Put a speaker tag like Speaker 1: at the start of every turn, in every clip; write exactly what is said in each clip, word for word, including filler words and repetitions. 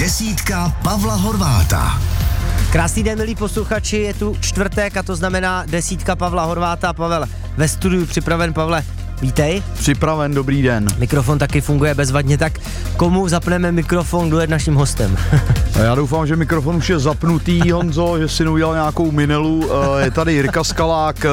Speaker 1: Desítka Pavla Horváta.
Speaker 2: Krásný den, milí posluchači, je tu čtvrtek a to znamená desítka Pavla Horváta. Pavel ve studiu připraven. Pavle, vítej.
Speaker 3: Připraven, dobrý den.
Speaker 2: Mikrofon taky funguje bezvadně, tak komu zapneme mikrofon, kdo je naším hostem?
Speaker 3: Já doufám, že mikrofon už je zapnutý, Honzo, že si neudělal nějakou minelu. Je tady Jirka Skalák,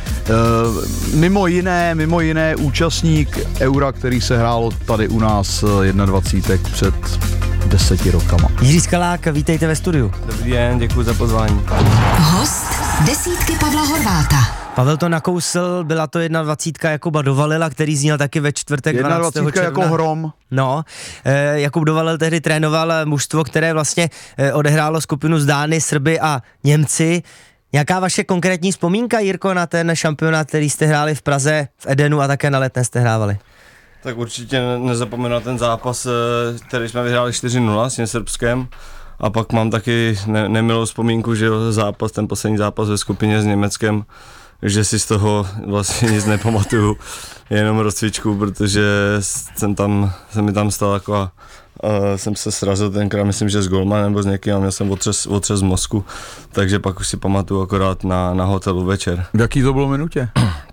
Speaker 3: mimo jiné, mimo jiné účastník Eura, který se hrálo tady u nás dvacet jedna před deseti rokama.
Speaker 2: Jiří Skalák, vítejte ve studiu.
Speaker 4: Dobrý den, děkuji za pozvání.
Speaker 1: Host desítky Pavla Horváta.
Speaker 2: Pavel to nakousl, byla to dvacet jedna Jakuba Dovalila, který zněl taky ve čtvrtek dvanáctého června.
Speaker 3: jako hrom.
Speaker 2: No, eh, Jakub Dovalil tehdy trénoval mužstvo, které vlastně eh, odehrálo skupinu z Dány, Srby a Němci. Nějaká vaše konkrétní vzpomínka, Jirko, na ten šampionát, který jste hráli v Praze, v Edenu a také na Letné jste hrávali?
Speaker 4: Tak určitě nezapomenu na ten zápas, který jsme vyhráli čtyři nula s tím Srbskem. A pak mám taky ne- nemilou vzpomínku, že zápas, ten poslední zápas ve skupině s Německem, že si z toho vlastně nic nepamatuju, jenom rozcvičku, protože jsem tam, se mi tam stala taková, uh, jsem se srazil tenkrát, myslím, že s golmanem nebo s někým a měl jsem otřes, otřes mozku, takže pak už si pamatuju akorát na, na hotelu večer.
Speaker 3: V jaký to bylo minutě?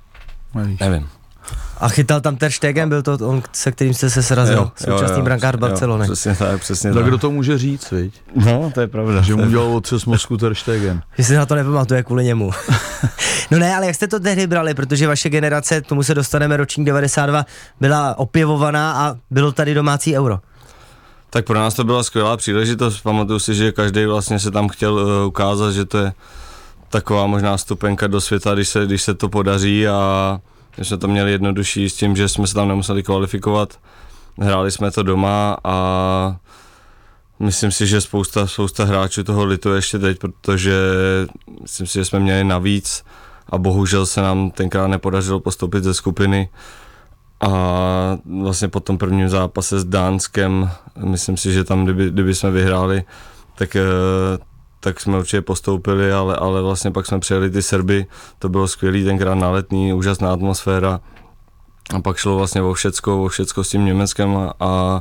Speaker 4: Nevím.
Speaker 2: A chytal tam Ter Stegen, byl to on, se kterým jste se srazil, jo, současný brankář Barcelony.
Speaker 4: Přesně tak, přesně
Speaker 3: tak.
Speaker 4: tak.
Speaker 3: Kdo to může říct, viď?
Speaker 4: No, to je pravda.
Speaker 3: Že mu udělal otřes mozku Ter Stegen.
Speaker 2: Že si na to nepamatuje kvůli němu. No ne, ale jak jste to tehdy brali, protože vaše generace, k tomu se dostaneme, ročník devadesát dva, byla opěvovaná a bylo tady domácí Euro.
Speaker 4: Tak pro nás to byla skvělá příležitost, pamatuju si, že každý vlastně se tam chtěl uh, ukázat, že to je taková možná stupenka do světa, když se, když se to podaří a my jsme to měli jednodušší s tím, že jsme se tam nemuseli kvalifikovat, hráli jsme to doma a myslím si, že spousta, spousta hráčů toho lituje ještě teď, protože myslím si, že jsme měli navíc a bohužel se nám tenkrát nepodařilo postoupit ze skupiny a vlastně po tom prvním zápase s Dánskem, myslím si, že tam, kdyby, kdyby jsme vyhráli, tak tak jsme určitě postoupili, ale, ale vlastně pak jsme přijeli ty Srby, to bylo skvělý, tenkrát na Letný, úžasná atmosféra a pak šlo vlastně o všecko, o všecko s tím Německem a, a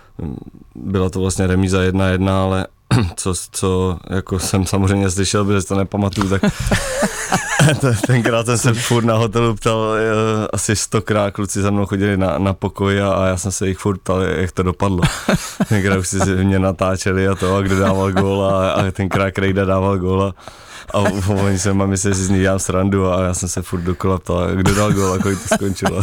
Speaker 4: byla to vlastně remíza jedna jedna, ale co, co jako jsem samozřejmě slyšel, protože to nepamatuju, tak tenkrát jsem se furt na hotelu ptal asi stokrát, kluci za mnou chodili na, na pokoj a, a já jsem se jich furt ptal, jak to dopadlo. Tenkrát už si mě natáčeli a to, a kdo dával góla a, a tenkrát Krejda dával góla. A oni se mám mysleli, že si z ní dělám srandu a já jsem se furt dokola ptal, kdo dal gól a kolik to skončilo.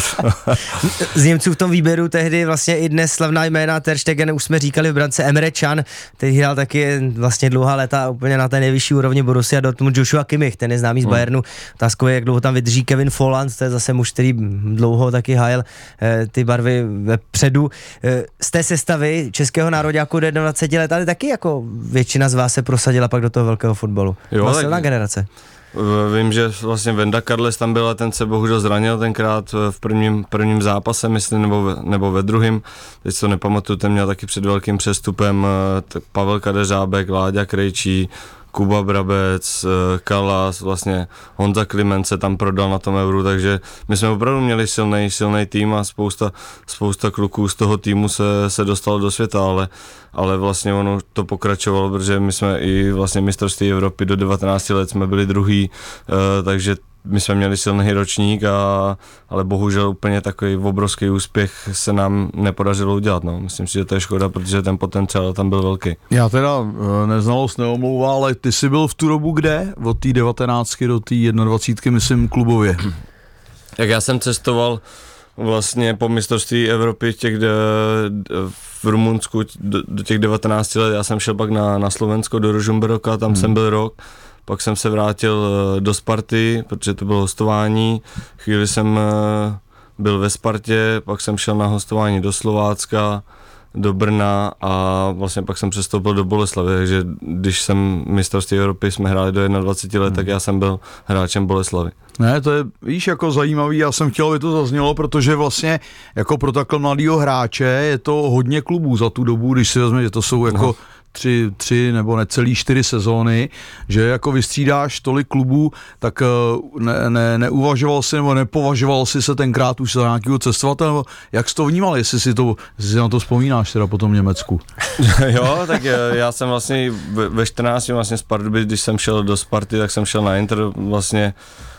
Speaker 2: Z Němců v tom výběru tehdy vlastně i dnes slavná jména Ter Stegen, už jsme říkali v brance Emre Can, který hrál taky vlastně dlouhá léta úplně na té nejvyšší úrovni Borussia Dortmund, Joshua Kimmich, ten je známý z Bayernu, otázkou je, jak dlouho tam vydrží Kevin Volland, to je zase muž, který dlouho taky hájil eh, ty barvy vepředu. Eh, z té sestavy českého nároďáku do dvacet let, ale taky jako většina z vás se prosadila pak do toho velkého fotbalu.
Speaker 4: Jo,
Speaker 2: silná generace.
Speaker 4: Vím, že vlastně Venda Karles tam byl a ten se bohužel zranil tenkrát v prvním, prvním zápase, myslím, nebo ve, nebo ve druhém. Teď to nepamatuju, ten měl taky před velkým přestupem Pavel Kadeřábek, Láďa Krejčí, Kuba Brabec, Kalas, vlastně Honza Kliment se tam prodal na tom Euru, takže my jsme opravdu měli silný, silný tým a spousta, spousta kluků z toho týmu se, se dostalo do světa, ale, ale vlastně ono to pokračovalo, protože my jsme i vlastně mistrovství Evropy do devatenácti let jsme byli druhý, takže my jsme měli silný ročník, a, ale bohužel úplně takový obrovský úspěch se nám nepodařilo udělat. No. Myslím si, že to je škoda, protože ten potenciál tam byl velký.
Speaker 3: Já teda neznalost neomlouvá, ale ty jsi byl v tu dobu kde? Od té devatenáctky do té dvacet jedna, myslím, klubově.
Speaker 4: Tak já jsem cestoval vlastně po mistrovství Evropy těch de, v Rumunsku do, do těch devatenácti let. Já jsem šel pak na, na Slovensko do Ružomberoka, tam hmm. jsem byl rok. Pak jsem se vrátil do Sparty, protože to bylo hostování. Chvíli jsem byl ve Spartě, pak jsem šel na hostování do Slovácka, do Brna a vlastně pak jsem přestoupil do Boleslavy, takže když jsem mistrovství Evropy jsme hráli do dvacet jedna let, hmm. tak já jsem byl hráčem Boleslavy.
Speaker 3: Ne, to je, víš, jako zajímavý, já jsem chtěl, aby to zaznělo, protože vlastně jako pro takhle mladýho hráče je to hodně klubů za tu dobu, když si vezme, že to jsou jako no. tři, tři nebo necelý čtyři sezóny, že jako vystřídáš tolik klubů, tak ne, ne, neuvažoval si nebo nepovažoval si se tenkrát už za nějakého cestovatele, jak jsi to vnímal, jestli si, to, jestli si na to vzpomínáš teda po tom Německu?
Speaker 4: Jo, tak já jsem vlastně ve čtrnácti vlastně z Pardubic, když jsem šel do Sparty, tak jsem šel na Inter, vlastně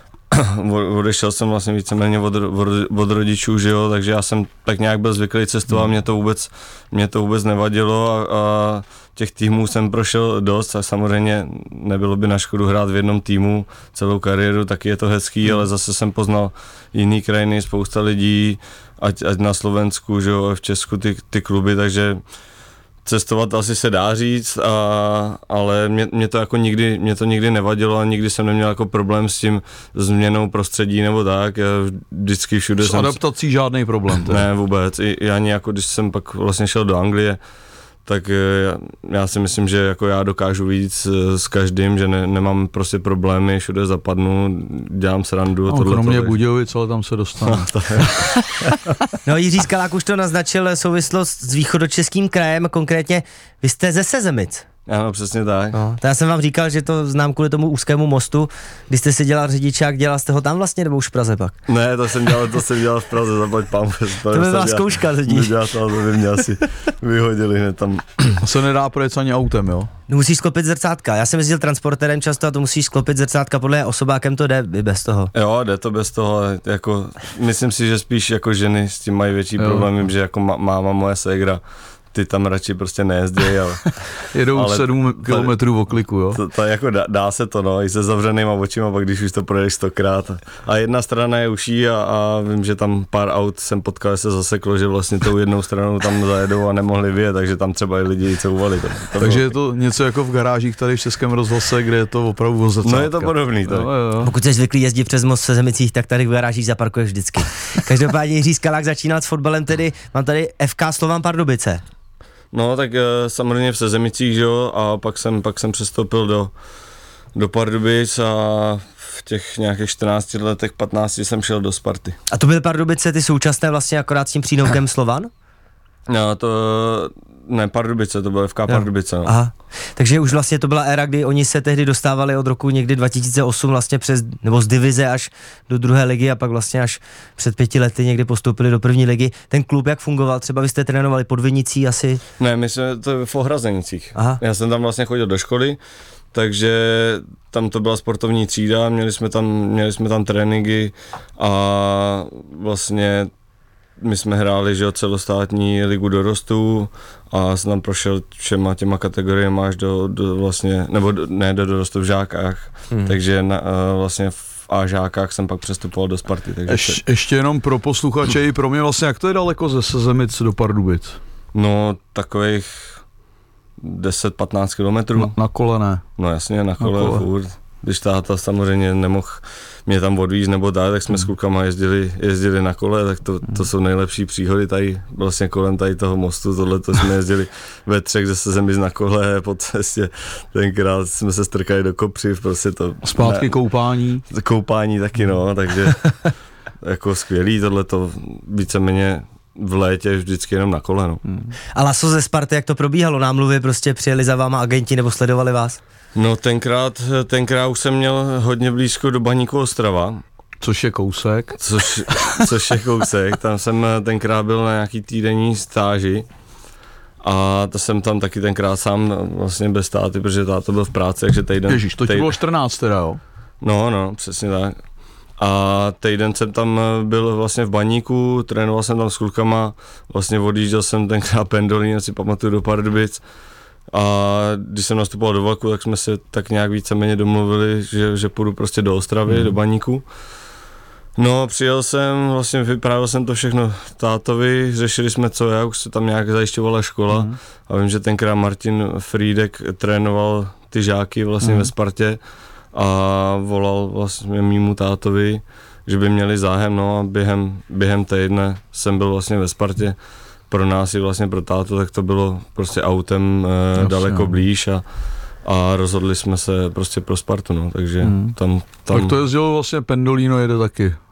Speaker 4: odešel jsem vlastně víceméně od, od, od rodičů, že jo, takže já jsem tak nějak byl zvyklý cestovat, mě to vůbec, mě to vůbec nevadilo a, a těch týmů jsem prošel dost a samozřejmě nebylo by na škodu hrát v jednom týmu celou kariéru, taky je to hezký, ale zase jsem poznal jiný krajiny, spousta lidí, ať, ať na Slovensku, že jo, v Česku ty, ty kluby, takže cestovat asi se dá říct, a, ale mě, mě to jako nikdy, mě to nikdy nevadilo a nikdy jsem neměl jako problém s tím změnou prostředí nebo tak, já vždycky všude
Speaker 3: s
Speaker 4: jsem... S
Speaker 3: adaptací žádný problém. Teda.
Speaker 4: Ne, vůbec, I, i ani jako když jsem pak vlastně šel do Anglie, tak já, já si myslím, že jako já dokážu víc s každým, že ne, nemám prostě problémy, všude zapadnu, dělám srandu.
Speaker 3: No, kromě Budějovic, ale tam se dostanu.
Speaker 2: No, Jiří Skalák už to naznačil, souvislost s východočeským krajem, konkrétně vy jste ze Sezemic.
Speaker 4: Ano, přesně tak.
Speaker 2: No, to já jsem vám říkal, že to znám kvůli tomu úzkému mostu. Když jste si dělal řidičák, dělal jste ho tam vlastně, nebo už v Praze pak?
Speaker 4: Ne, to jsem dělal, to jsem dělal v Praze, zaplať pán.
Speaker 2: To by byla zkouška, řidič.
Speaker 4: To by mě asi vyhodili hned tam.
Speaker 3: To se nedá projet ani autem, jo?
Speaker 2: No, musíš sklopit zrcátka. Já jsem jezdil transportérem často a to musíš sklopit zrcátka, podle osobákem to jde i bez toho.
Speaker 4: Jo, jde to bez toho, jako, myslím si, že spíš jako ženy s tím mají větší problém, že jako máma moje ségra, ty tam radši prostě nejezdějí, ale...
Speaker 3: Jedou ale sedm kilometrů v okliku, jo?
Speaker 4: To, to jako dá, dá se to, no, i se zavřenýma očima, pak když už to projedeš stokrát. A jedna strana je uší a, a vím, že tam pár aut jsem potkal, se zaseklo, že vlastně tou jednou stranou tam zajedou a nemohli vyjet, takže tam třeba i lidi couvali. To, to
Speaker 3: takže
Speaker 4: bylo...
Speaker 3: je to něco jako v garážích tady v Českém rozhlase, kde je to opravdu od zrcátka.
Speaker 4: No je to podobný. To.
Speaker 2: Jo, jo. Pokud jsi zvyklý jezdit přes most v Sezemicích, tak tady v garážích zaparkuješ vždycky. Každopádně Jiří Skalák začínal s fotbalem, tedy mám tady F K Slovan Pardubice.
Speaker 4: No tak samozřejmě v Sezemicích, že jo, a pak jsem, pak jsem přestoupil do, do Pardubic a v těch nějakých čtrnácti letech, patnácti jsem šel do Sparty.
Speaker 2: A to byly Pardubice ty současné vlastně akorát s tím přídomkem Slovan?
Speaker 4: No to, ne Pardubice, to bylo F K Pardubice, no.
Speaker 2: Aha, takže už vlastně to byla éra, kdy oni se tehdy dostávali od roku někdy dva tisíce osm vlastně přes, nebo z divize až do druhé ligy a pak vlastně až před pěti lety někdy postoupili do první ligy. Ten klub jak fungoval? Třeba byste trénovali pod Vinicí asi?
Speaker 4: Ne, my jsme to v Ohrazenicích. Aha. Já jsem tam vlastně chodil do školy, takže tam to byla sportovní třída, měli jsme tam, měli jsme tam tréninky a vlastně my jsme hráli, že jo, celostátní ligu dorostů a jsem tam prošel všema těma kategoriemi až do, do vlastně, nebo do, ne do dorostu v žákách, hmm. takže na, vlastně v A žákách jsem pak přestupoval do Sparty. Takže
Speaker 3: Ješ, se... Ještě jenom pro posluchače i pro mě vlastně, jak to je daleko ze Sezemic do Pardubic?
Speaker 4: No takových deset patnáct kilometrů.
Speaker 3: Na, na kole ne?
Speaker 4: No jasně, na kole, na kole. Furt. Když táta samozřejmě nemohl mě tam odvízt nebo tak, tak jsme hmm. s klukama jezdili, jezdili na kole, tak to, to jsou nejlepší příhody tady, vlastně kolem tady toho mostu, tohle to jsme jezdili ve třech ze Sezemic na kole po cestě, tenkrát jsme se strkali do kopřiv, prostě to...
Speaker 3: Zpátky ne, koupání?
Speaker 4: Koupání taky, no, takže jako skvělý, tohle to víceméně v létě vždycky jenom na kole, no.
Speaker 2: Hmm. A Laso ze Sparty, jak to probíhalo? Námluvy prostě přijeli za váma agenti nebo sledovali vás?
Speaker 4: No tenkrát, tenkrát už jsem měl hodně blízko do Baníku Ostrava.
Speaker 3: Což je kousek.
Speaker 4: Což, což je kousek, tam jsem tenkrát byl na nějaký týdenní stáži a to jsem tam taky tenkrát sám vlastně bez táty, protože táto byl v práci, takže týden...
Speaker 3: Ježíš, to ti bylo čtrnáct teda, jo?
Speaker 4: No, no, přesně tak. A týden jsem tam byl vlastně v Baníku, trénoval jsem tam s klukama, vlastně odjížděl jsem tenkrát pendolín, si pamatuju, do Pardubic. A když jsem nastupoval do vlaku, tak jsme se tak nějak víceméně domluvili, že, že půjdu prostě do Ostravy, mm. do Baníku. No, přijel jsem, vlastně vyprávěl jsem to všechno tátovi, řešili jsme co jak, už se tam nějak zajišťovala škola mm. a vím, že tenkrát Martin Frýdek trénoval ty žáky vlastně mm. ve Spartě a volal vlastně mýmu tátovi, že by měli zájem, no a během, během týdne jsem byl vlastně ve Spartě. Pro nás i vlastně pro tátu, tak to bylo prostě autem e, Jasně, daleko blíž a, a rozhodli jsme se prostě pro Spartu, no, takže hmm. tam, tam...
Speaker 3: Tak to jezdilo vlastně Pendolino jede taky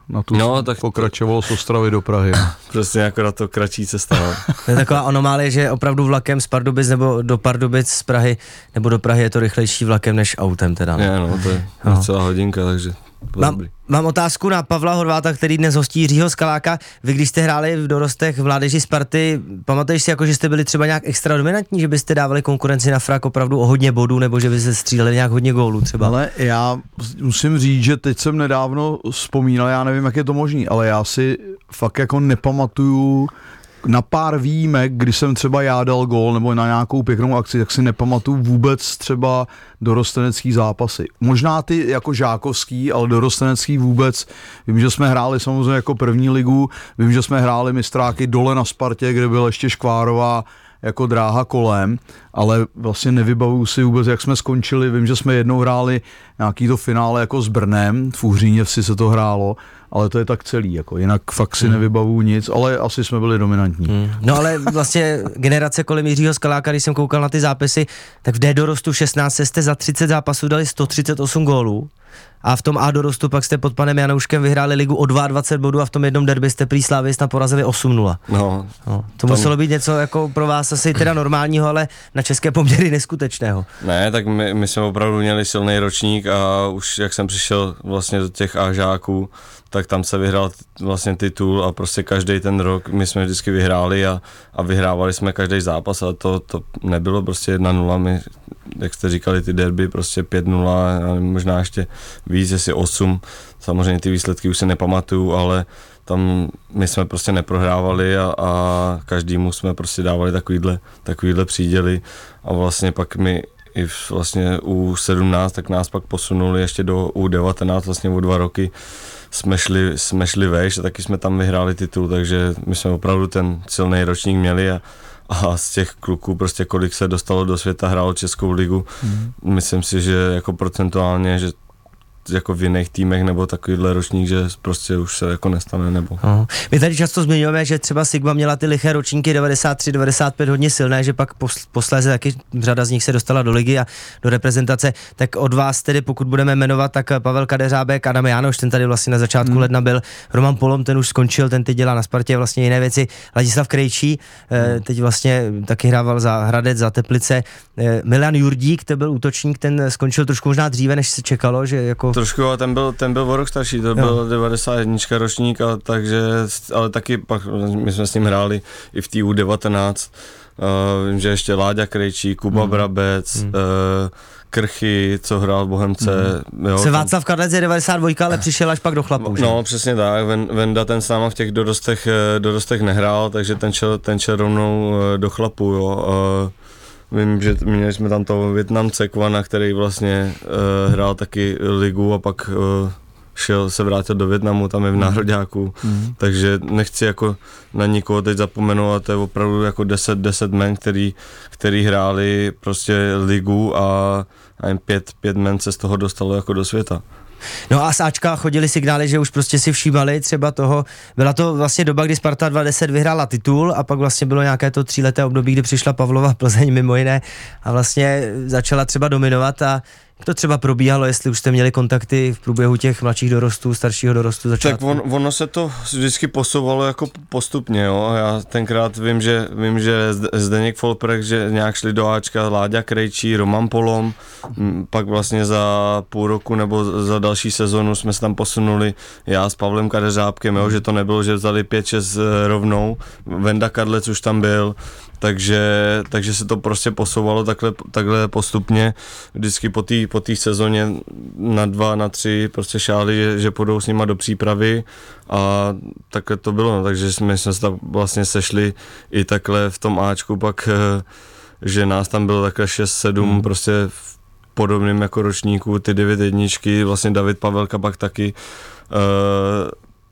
Speaker 3: na tu
Speaker 4: no, tak
Speaker 3: pokračoval z Ostravy do Prahy.
Speaker 4: Přesně jako na to kratší cesta. No.
Speaker 2: To je taková anomálie, že opravdu vlakem z Pardubic nebo do Pardubic z Prahy nebo do Prahy je to rychlejší vlakem než autem teda.
Speaker 4: Ne, no, to je
Speaker 2: no.
Speaker 4: celá hodinka, takže
Speaker 2: mám, mám otázku na Pavla Horváta, který dnes hostí Jiřího Skaláka. Vy, když jste hráli v dorostech v mládeži Sparty, pamatuješ si, jako, že jste byli třeba nějak extra dominantní, že byste dávali konkurenci na frak opravdu o hodně bodů, nebo že byste stříleli nějak hodně gólů třeba?
Speaker 3: Ale já musím říct, že teď jsem nedávno vzpomínal, já nevím, jak je to možný, ale já si fakt jako nepamatuju na pár výjimek, kdy jsem třeba já dal gól nebo na nějakou pěknou akci, tak si nepamatuju vůbec třeba dorostenecký zápasy. Možná ty jako žákovský, ale dorostenecký vůbec. Vím, že jsme hráli samozřejmě jako první ligu, vím, že jsme hráli mistráky dole na Spartě, kde byl ještě Škvárová jako dráha kolem, ale vlastně nevybavuju si vůbec, jak jsme skončili. Vím, že jsme jednou hráli nějaký to finále jako s Brnem, v Uhříněvsi se to hrálo, ale to je tak celý, jako jinak fakt si hmm. nevybavuju nic, ale asi jsme byli dominantní.
Speaker 2: Hmm. No ale vlastně generace kolem Jiřího Skaláka, když jsem koukal na ty zápisy, tak v D dorostu šestnáct jste za třicet zápasů dali sto třicet osm gólů a v tom A dorostu pak jste pod panem Janouškem vyhráli ligu o dvacet dva bodů a v tom jednom derby jste prý Slavista porazili osm nula.
Speaker 4: No,
Speaker 2: no, to
Speaker 4: tam...
Speaker 2: muselo být něco jako pro vás asi teda normálního, ale na české poměry neskutečného.
Speaker 4: Ne, tak my, my jsme opravdu měli silný ročník a už jak jsem přišel vlastně do těch Ažáků, tak tam se vyhrál vlastně titul a prostě každý ten rok my jsme vždycky vyhráli a, a vyhrávali jsme každý zápas a to, to nebylo prostě jedna nula, my, jak jste říkali, ty derby prostě pět nula, možná ještě víc, jestli osm, samozřejmě ty výsledky už se nepamatuju, ale tam my jsme prostě neprohrávali a, a každému jsme prostě dávali takovýhle, takovýhle příděly a vlastně pak my i vlastně u sedmnáct, tak nás pak posunuli ještě do U devatenáct, vlastně o dva roky jsme šli, jsme šli vejš a taky jsme tam vyhráli titul, takže my jsme opravdu ten silný ročník měli a, a z těch kluků prostě kolik se dostalo do světa, hrálo Českou ligu, mm. myslím si, že jako procentuálně, že jako v jiných týmech nebo takovýhle ročník, že prostě už se jako nestane nebo.
Speaker 2: Aha. My tady často zmiňujeme, že třeba Sigma měla ty liché ročníky devadesát tři devadesát pět hodně silné, že pak posléze taky řada z nich se dostala do ligy a do reprezentace, tak od vás tedy, pokud budeme jmenovat, tak Pavel Kadeřábek, Adam Jánoš, ten tady vlastně na začátku hmm. ledna byl, Roman Polom, ten už skončil, ten teď dělá na Spartě vlastně jiné věci, Ladislav Krejčí, hmm. teď vlastně taky hrával za Hradec, za Teplice, Milan Jurdík, to byl útočník, ten skončil trošku možná dříve, než se čekalo, že jako
Speaker 4: trošku, ale ten byl, ten byl o rok starší, to jo. Byl devadesát jedna ročník, a takže, ale taky pak my jsme s ním hráli i v té U devatenáct, uh, vím, že ještě Láďa Krejčí, Kuba hmm. Brabec, hmm. Uh, Krchy, co hrál v Bohemce. Hmm. Jo,
Speaker 2: se Václav Kadlec je devadesát dva, ale přišel až pak do chlapů.
Speaker 4: No, no přesně tak, Venda ten s náma v těch dorostech, dorostech nehrál, takže ten šel, ten šel rovnou do chlapů, jo. Uh, Vím, že měli jsme tam toho Vietnamce Kwana, který vlastně uh, hrál taky ligu a pak uh, šel, se vrátil do Vietnamu, tam je v náhroďáku, mm. takže nechci jako na nikoho teď zapomenout, to je opravdu jako deset, deset men, který, který hráli prostě ligu a, a jen pět, pět men se z toho dostalo jako do světa.
Speaker 2: No a z Ačka chodili signály, že už prostě si všímali třeba toho, byla to vlastně doba, kdy Sparta dvacet deset vyhrála titul a pak vlastně bylo nějaké to tříleté období, kdy přišla Pavlova Plzeň mimo jiné a vlastně začala třeba dominovat a jak to třeba probíhalo, jestli už jste měli kontakty v průběhu těch mladších dorostů, staršího dorostu začátku?
Speaker 4: Tak on, ono se to vždycky posouvalo jako postupně, jo. Já tenkrát vím, že, vím, že Zdeněk Folprek, že nějak šli do Ačka, Láďa Krejčí, Roman Polom, pak vlastně za půl roku nebo za další sezonu jsme se tam posunuli já s Pavlem Kadeřábkem, jo, že to nebylo, že vzali pět šest rovnou, Venda Kadlec už tam byl, takže, takže se to prostě posouvalo takhle, takhle postupně, vždycky po té po té sezóně na dva, na tři prostě šáli, že, že půjdou s nima do přípravy a takhle to bylo, no, takže jsme, jsme se tam vlastně sešli i takhle v tom Ačku pak, že nás tam bylo takhle šest sedm hmm. prostě v podobným jako ročníku, ty devět jedničky, vlastně David Pavelka pak taky, uh,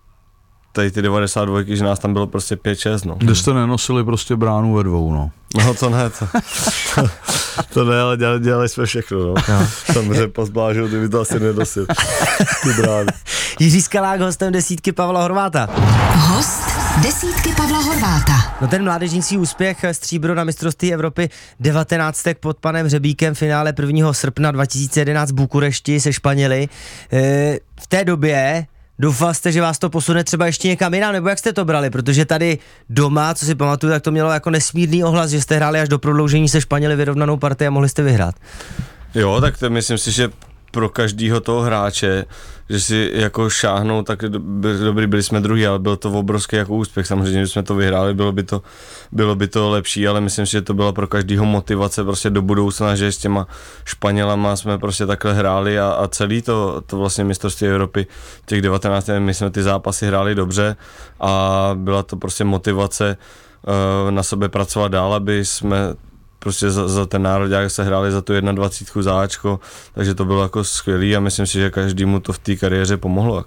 Speaker 4: tady ty devadesát dva, že nás tam bylo prostě pět šest, no.
Speaker 3: Kde jste nenosili prostě bránu ve dvou, no.
Speaker 4: No to ne, to, to, to ne, ale dělali, dělali jsme všechno, no. no. Samozřejmě pozblážil, ty by to asi nedosil, ty brány.
Speaker 2: Jiří Skalák, hostem desítky Pavla Horváta.
Speaker 1: Host desítky Pavla Horváta.
Speaker 2: No ten mládežnický úspěch, stříbro na mistrovství Evropy devatenáctek pod panem Řebíkem, finále prvního srpna dva tisíce jedenáct v Bukurešti se Španěli. E, v té době doufal jste, že vás to posune třeba ještě někam jinam, nebo jak jste to brali, protože tady doma, co si pamatuju, tak to mělo jako nesmírný ohlas, že jste hráli až do prodloužení se Španěli vyrovnanou partii a mohli jste vyhrát.
Speaker 4: Jo, tak to myslím si, že pro každýho toho hráče, že si jako šáhnou, tak dobrý, byli jsme druhý, ale byl to obrovský jako úspěch. Samozřejmě, že jsme to vyhráli, bylo by to, bylo by to lepší, ale myslím si, že to byla pro každýho motivace prostě do budoucna, že s těma Španělama jsme prostě takhle hráli a, a celý to, to vlastně mistrovství Evropy těch devatenáct, my jsme ty zápasy hráli dobře a byla to prostě motivace uh, na sobě pracovat dál, aby jsme prostě za, za ten národák se hráli za tu dvacítku za Ačko, takže to bylo jako skvělý a myslím si, že každému to v té kariéře pomohlo.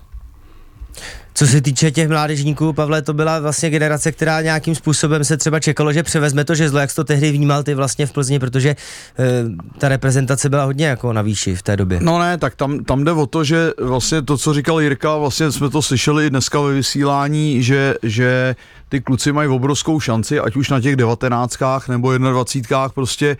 Speaker 2: Co se týče těch mládežníků, Pavle, to byla vlastně generace, která nějakým způsobem se třeba čekalo, že převezme to žezlo, jak jsi to tehdy vnímal ty vlastně v Plzni, protože e, ta reprezentace byla hodně jako na výši v té době.
Speaker 3: No ne, tak tam, tam jde o to, že vlastně to, co říkal Jirka, vlastně jsme to slyšeli dneska ve vysílání, že, že ty kluci mají obrovskou šanci, ať už na těch devatenáctkách nebo dvacítkách prostě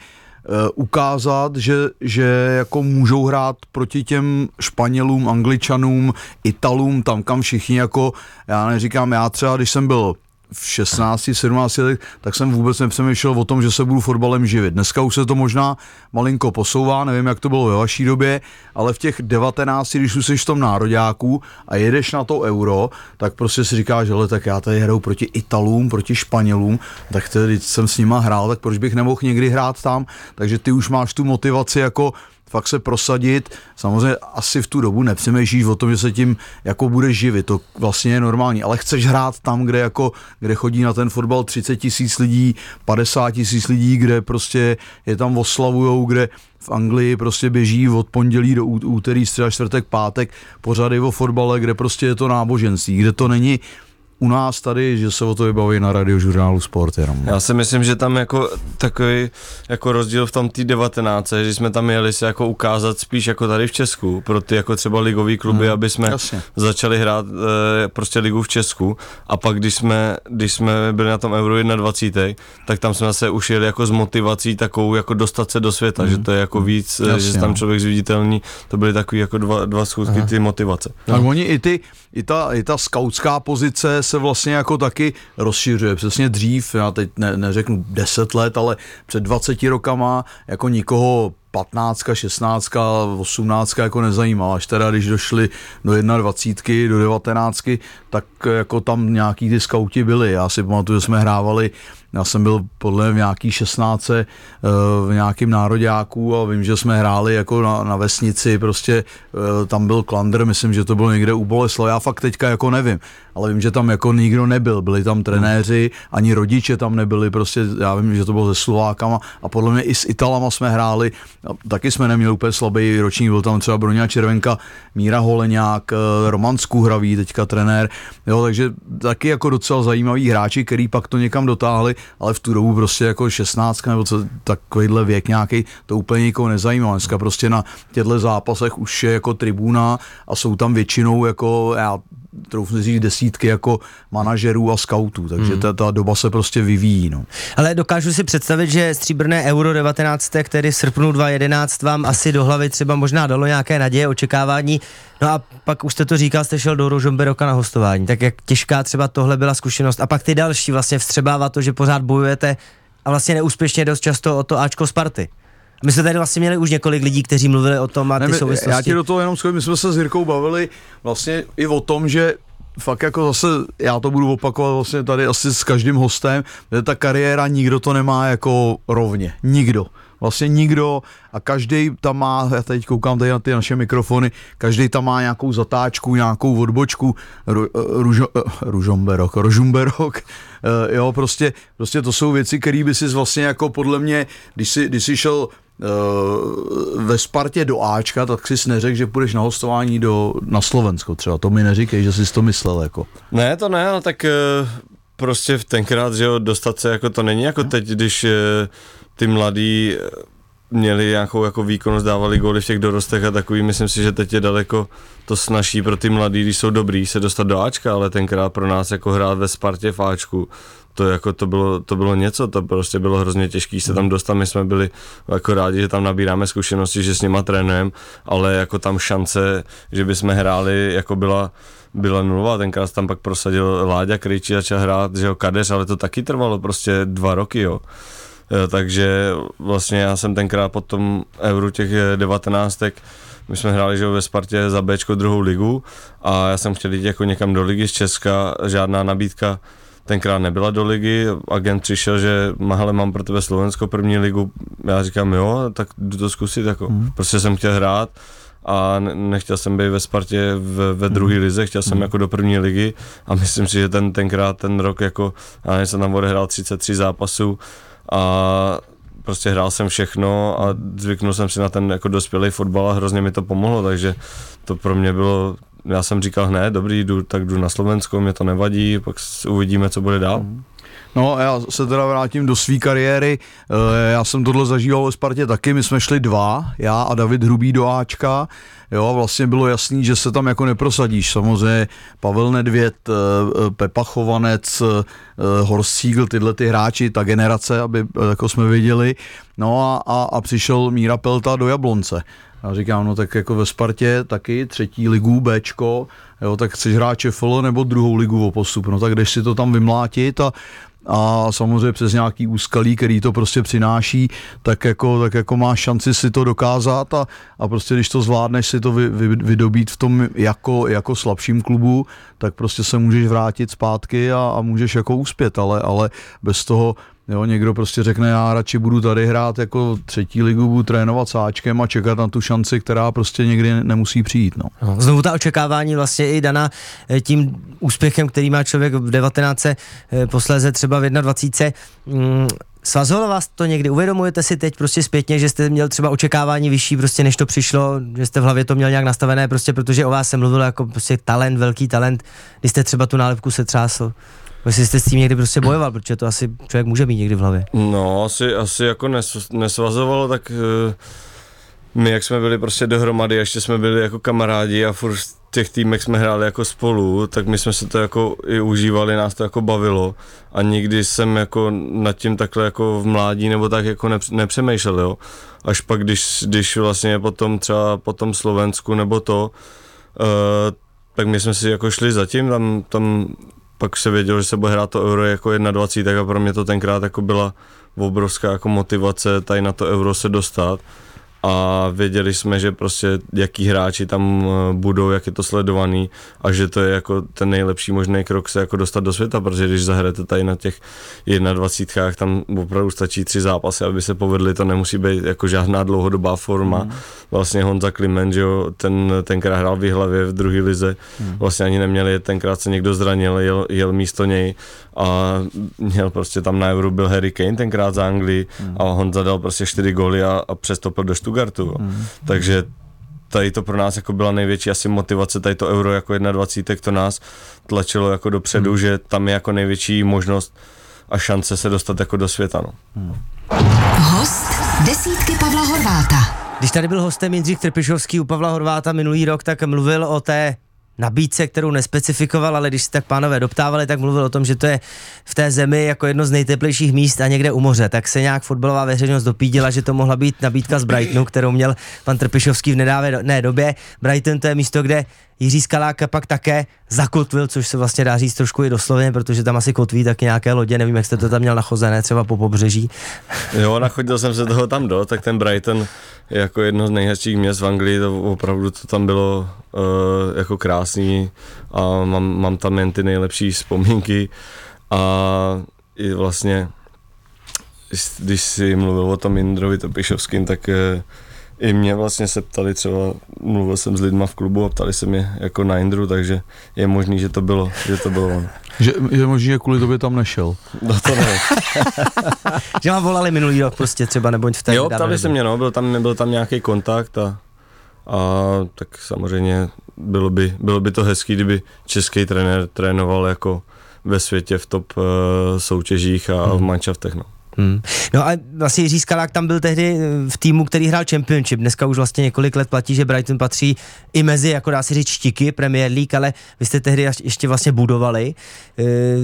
Speaker 3: ukázat, že, že jako můžou hrát proti těm Španělům, Angličanům, Italům, tam kam všichni jako, já neříkám, já třeba, když jsem byl v šestnácti, sedmnácti letech, tak jsem vůbec nepřemýšlel o tom, že se budu fotbalem živit. Dneska už se to možná malinko posouvá, nevím, jak to bylo ve vaší době, ale v těch devatenácti, když už jsi v tom nároďáku a jedeš na to euro, tak prostě si říkáš, že tak já tady hraju proti Italům, proti Španělům, tak tedy jsem s nima hrál, tak proč bych nemohl někdy hrát tam, takže ty už máš tu motivaci jako fakt se prosadit, samozřejmě asi v tu dobu nepřemýšlíš o tom, že se tím jako budeš živit, to vlastně je normální, ale chceš hrát tam, kde jako, kde chodí na ten fotbal třicet tisíc lidí, padesát tisíc lidí, kde prostě je tam oslavujou, kde v Anglii prostě běží od pondělí do úterý, středa, čtvrtek, pátek pořady o fotbale, kde prostě je to náboženství, kde to není u nás tady, že se o to vybaví na radiožurnálu Sport jenom.
Speaker 4: Já si myslím, že tam jako takový jako rozdíl v tom té devatenáctce, že jsme tam jeli se jako ukázat spíš jako tady v Česku, pro ty jako třeba ligový kluby, hmm, aby jsme jasně začali hrát e, prostě ligu v Česku a pak když jsme, když jsme byli na tom Euro dvacet jedna, tak tam jsme se už jeli jako s motivací takovou jako dostat se do světa, hmm, že to je jako víc, jasně, že tam člověk zviditelný, to byly takový jako dva, dva schůzky ty motivace.
Speaker 3: No. Tak oni i ty, i ta, i ta skautská pozice se vlastně jako taky rozšiřuje. Přesně dřív, já teď ne, neřeknu deset let, ale před dvaceti rokama jako nikoho patnáctka, šestnáctka, osmnáctka jako nezajímala. Až teda, když došli do dvacítky, do devatenáctky, tak jako tam nějaký ty skauti byli. Já si pamatuju, že jsme hrávali, já jsem byl podle mě v nějaký šestnáctce v nějakým nároďáku a vím, že jsme hráli jako na, na vesnici, prostě tam byl Klander, myslím, že to bylo někde u Boleslavi, já fakt teďka jako nevím, ale vím, že tam jako nikdo nebyl, byli tam trenéři, ani rodiče tam nebyli, prostě já vím, že to bylo se Slovákama a podle mě i s Italama jsme hráli, taky jsme neměli úplně slabý ročník, byl tam třeba Broňa Červenka, Míra Holeňák, Roman Skuhravý, teďka trenér, jo, takže taky jako docela zajímaví hráči, který pak to někam dotáhli, ale v tu dobu prostě jako šestnáct nebo co, takovýhle věk nějaký, to úplně nikoho nezajímá. Dneska prostě na těchto zápasech už je jako tribuna a jsou tam většinou jako, já troufnu říct, desítky jako manažerů a skautů, takže ta, ta doba se prostě vyvíjí. No.
Speaker 2: Ale dokážu si představit, že stříbrné Euro devatenáct, který v srpnu dva tisíce jedenáct vám asi do hlavy třeba možná dalo nějaké naděje, očekávání, no a pak už jste to říkal, jste šel do Ružomberoka na hostování, tak jak těžká třeba tohle byla zkušenost a pak ty další vlastně vstřebává to, že pořád bojujete a vlastně neúspěšně dost často o to Ačko Sparty. My jsme tady vlastně měli už několik lidí, kteří mluvili o tom a ty ne, souvislosti.
Speaker 3: Já ti do toho jenom schodím, my jsme se s Jirkou bavili vlastně i o tom, že fakt jako zase, já to budu opakovat vlastně tady asi s každým hostem, že ta kariéra nikdo to nemá jako rovně, nikdo. Vlastně nikdo a každý tam má, já teď koukám tady na ty naše mikrofony, každý tam má nějakou zatáčku, nějakou odbočku, ru, ružo, ružomberok, rožumberok, jo, prostě, prostě to jsou věci, které by si vlastně jako podle mě, když jsi, když jsi šel uh, ve Spartě do Ačka, tak jsi neřekl, že půjdeš na hostování do, na Slovensko třeba, to mi neříkej, že jsi to myslel jako.
Speaker 4: Ne, to ne, ale tak uh, prostě tenkrát, že jo, dostat se jako to není jako teď, když uh, ty mladí měli nějakou jako výkonnost, dávali góly v těch dorostech a takový, myslím si, že teď je daleko to snaží pro ty mladí, když jsou dobrý, se dostat do Ačka, ale tenkrát pro nás jako hrát ve Spartě v Ačku, to jako to bylo, to bylo něco, to prostě bylo hrozně těžký se tam dostat, my jsme byli jako rádi, že tam nabíráme zkušenosti, že s nima trénujeme, ale jako tam šance, že bychom hráli, jako byla byla nulová, tenkrát tam pak prosadil Láďa Krejčí, začal hrát, že jo, kadeř, ale to taky trvalo prostě dva roky, jo. jo takže vlastně já jsem tenkrát po tom Euru těch devatenáctek, my jsme hráli, že jo, ve Spartě za Bčko druhou ligu a já jsem chtěl jít jako někam do ligy z Česka, žádná nabídka tenkrát nebyla do ligy, agent přišel, že hele, mám pro tebe Slovensko první ligu, já říkám jo, tak jdu to zkusit, jako, hmm. prostě jsem chtěl hrát a nechtěl jsem být ve Spartě v, ve druhé lize, chtěl jsem mm. jako do první ligy a myslím si, že ten tenkrát ten rok jako, já jsem tam odehrál třicet tři zápasů a prostě hrál jsem všechno a zvyknul jsem si na ten jako dospělý fotbal a hrozně mi to pomohlo, takže to pro mě bylo, já jsem říkal hned, dobrý, jdu, tak jdu na Slovensko, mě to nevadí, pak uvidíme, co bude dál. Mm.
Speaker 3: No já se teda vrátím do své kariéry, já jsem tohle zažíval ve Spartě taky, my jsme šli dva, já a David Hrubý do Ačka, jo, vlastně bylo jasný, že se tam jako neprosadíš, samozřejmě Pavel Nedvěd, Pepa Chovanec, Horst Siegel, tyhle ty hráči, ta generace, aby jako jsme viděli, no a, a, a přišel Míra Pelta do Jablonce. Já říkám, no tak jako ve Spartě taky třetí ligu, Bčko, jo, tak chceš hrát ČFL nebo druhou ligu o postup, no tak jdeš si to tam vymlátit a a samozřejmě přes nějaký úskalí, který to prostě přináší, tak jako, tak jako máš šanci si to dokázat a, a prostě když to zvládneš si to vy, vy, vydobít v tom jako, jako slabším klubu, tak prostě se můžeš vrátit zpátky a, a můžeš jako uspět, ale, ale bez toho, jo, někdo prostě řekne, já radši budu tady hrát jako třetí ligu, budu trénovat s Ačkem a čekat na tu šanci, která prostě někdy nemusí přijít. No.
Speaker 2: Znovu ta očekávání vlastně i daná tím úspěchem, který má člověk v devatenáctce, posléze třeba v dvacítce jedna. Svazovalo vás to někdy? Uvědomujete si teď prostě zpětně, že jste měl třeba očekávání vyšší, prostě než to přišlo, že jste v hlavě to měl nějak nastavené, prostě protože o vás se mluvilo jako prostě talent, velký talent, když jste třeba tu nálepku se třásl? Jestli jste s tím někdy prostě bojoval, protože to asi člověk může mít někdy v hlavě.
Speaker 4: No, asi, asi jako nes, nesvazovalo, tak uh, my jak jsme byli prostě dohromady, ještě jsme byli jako kamarádi a furt v těch týmech jsme hráli jako spolu, tak my jsme se to jako i užívali, nás to jako bavilo a nikdy jsem jako nad tím takhle jako v mládí nebo tak jako nepřemýšlel, jo. Až pak, když, když vlastně potom třeba po tom Slovensku nebo to, uh, tak my jsme si jako šli zatím, tam, tam pak se vědělo, že se bude hrát to Euro jako dvacet jedna, tak a pro mě to tenkrát jako byla obrovská jako motivace tady na to Euro se dostat a věděli jsme, že prostě jaký hráči tam budou, jak je to sledovaný a že to je jako ten nejlepší možný krok se jako dostat do světa, protože když zahrajete tady na těch dvacítkách, tam opravdu stačí tři zápasy, aby se povedly, to nemusí být jako žádná dlouhodobá forma. Mm. Vlastně Honza Kliment, že jo, ten tenkrát hrál v Jihlavě v druhé lize, mm. vlastně ani neměli, tenkrát se někdo zranil, jel, jel místo něj a měl prostě tam na Euro byl Harry Kane tenkrát za Anglii mm. a Honza dal prostě čtyři góly a, a přestoupil do Stuttgartu. Mm. Takže tady to pro nás jako byla největší asi motivace, tady to Euro jako dvacet jedna, to nás tlačilo jako dopředu, mm. že tam je jako největší možnost a šance se dostat jako do světa. No. Mm.
Speaker 1: Host desítky Pavla Horváta.
Speaker 2: Když tady byl hostem Jindřich Trpišovský u Pavla Horváta minulý rok, tak mluvil o té nabídce, kterou nespecifikoval, ale když se tak pánové doptávali, tak mluvil o tom, že to je v té zemi jako jedno z nejteplejších míst a někde u moře. Tak se nějak fotbalová veřejnost dopídila, že to mohla být nabídka z Brightonu, kterou měl pan Trpišovský v nedávné době. Brighton to je místo, kde Jiří Skalák pak také zakotvil, což se vlastně dá říct trošku i doslovně, protože tam asi kotví taky nějaké lodě, nevím, jak jste to tam měl nachozené, třeba po pobřeží.
Speaker 4: Jo, nachodil jsem se toho tam do, tak ten Brighton je jako jedno z nejhezčích měst v Anglii, to opravdu to tam bylo uh, jako krásný a mám, mám tam jen ty nejlepší vzpomínky a i vlastně, když si mluvil o tom Jindrovi Trpišovským, tak uh, i mě vlastně se ptali třeba, mluvil jsem s lidma v klubu a ptali se mě jako na Jindru, takže je možný, že to bylo, že to bylo on.
Speaker 3: Že je možný, že kvůli tobě tam nešel.
Speaker 4: No to ne.
Speaker 2: Že vám volali minulý rok prostě třeba, nebo v té
Speaker 4: Jo, ptali se mě, no, byl tam, byl tam nějaký kontakt a, a tak samozřejmě bylo by, bylo by to hezký, kdyby český trenér trénoval jako ve světě v top uh, soutěžích a hmm. v manšaftech, no.
Speaker 2: Hmm. No a vlastně Jiří Skalák tam byl tehdy v týmu, který hrál Championship. Dneska už vlastně několik let platí, že Brighton patří i mezi, jako dá se říct, štiky Premier League, ale vy jste tehdy ještě vlastně budovali.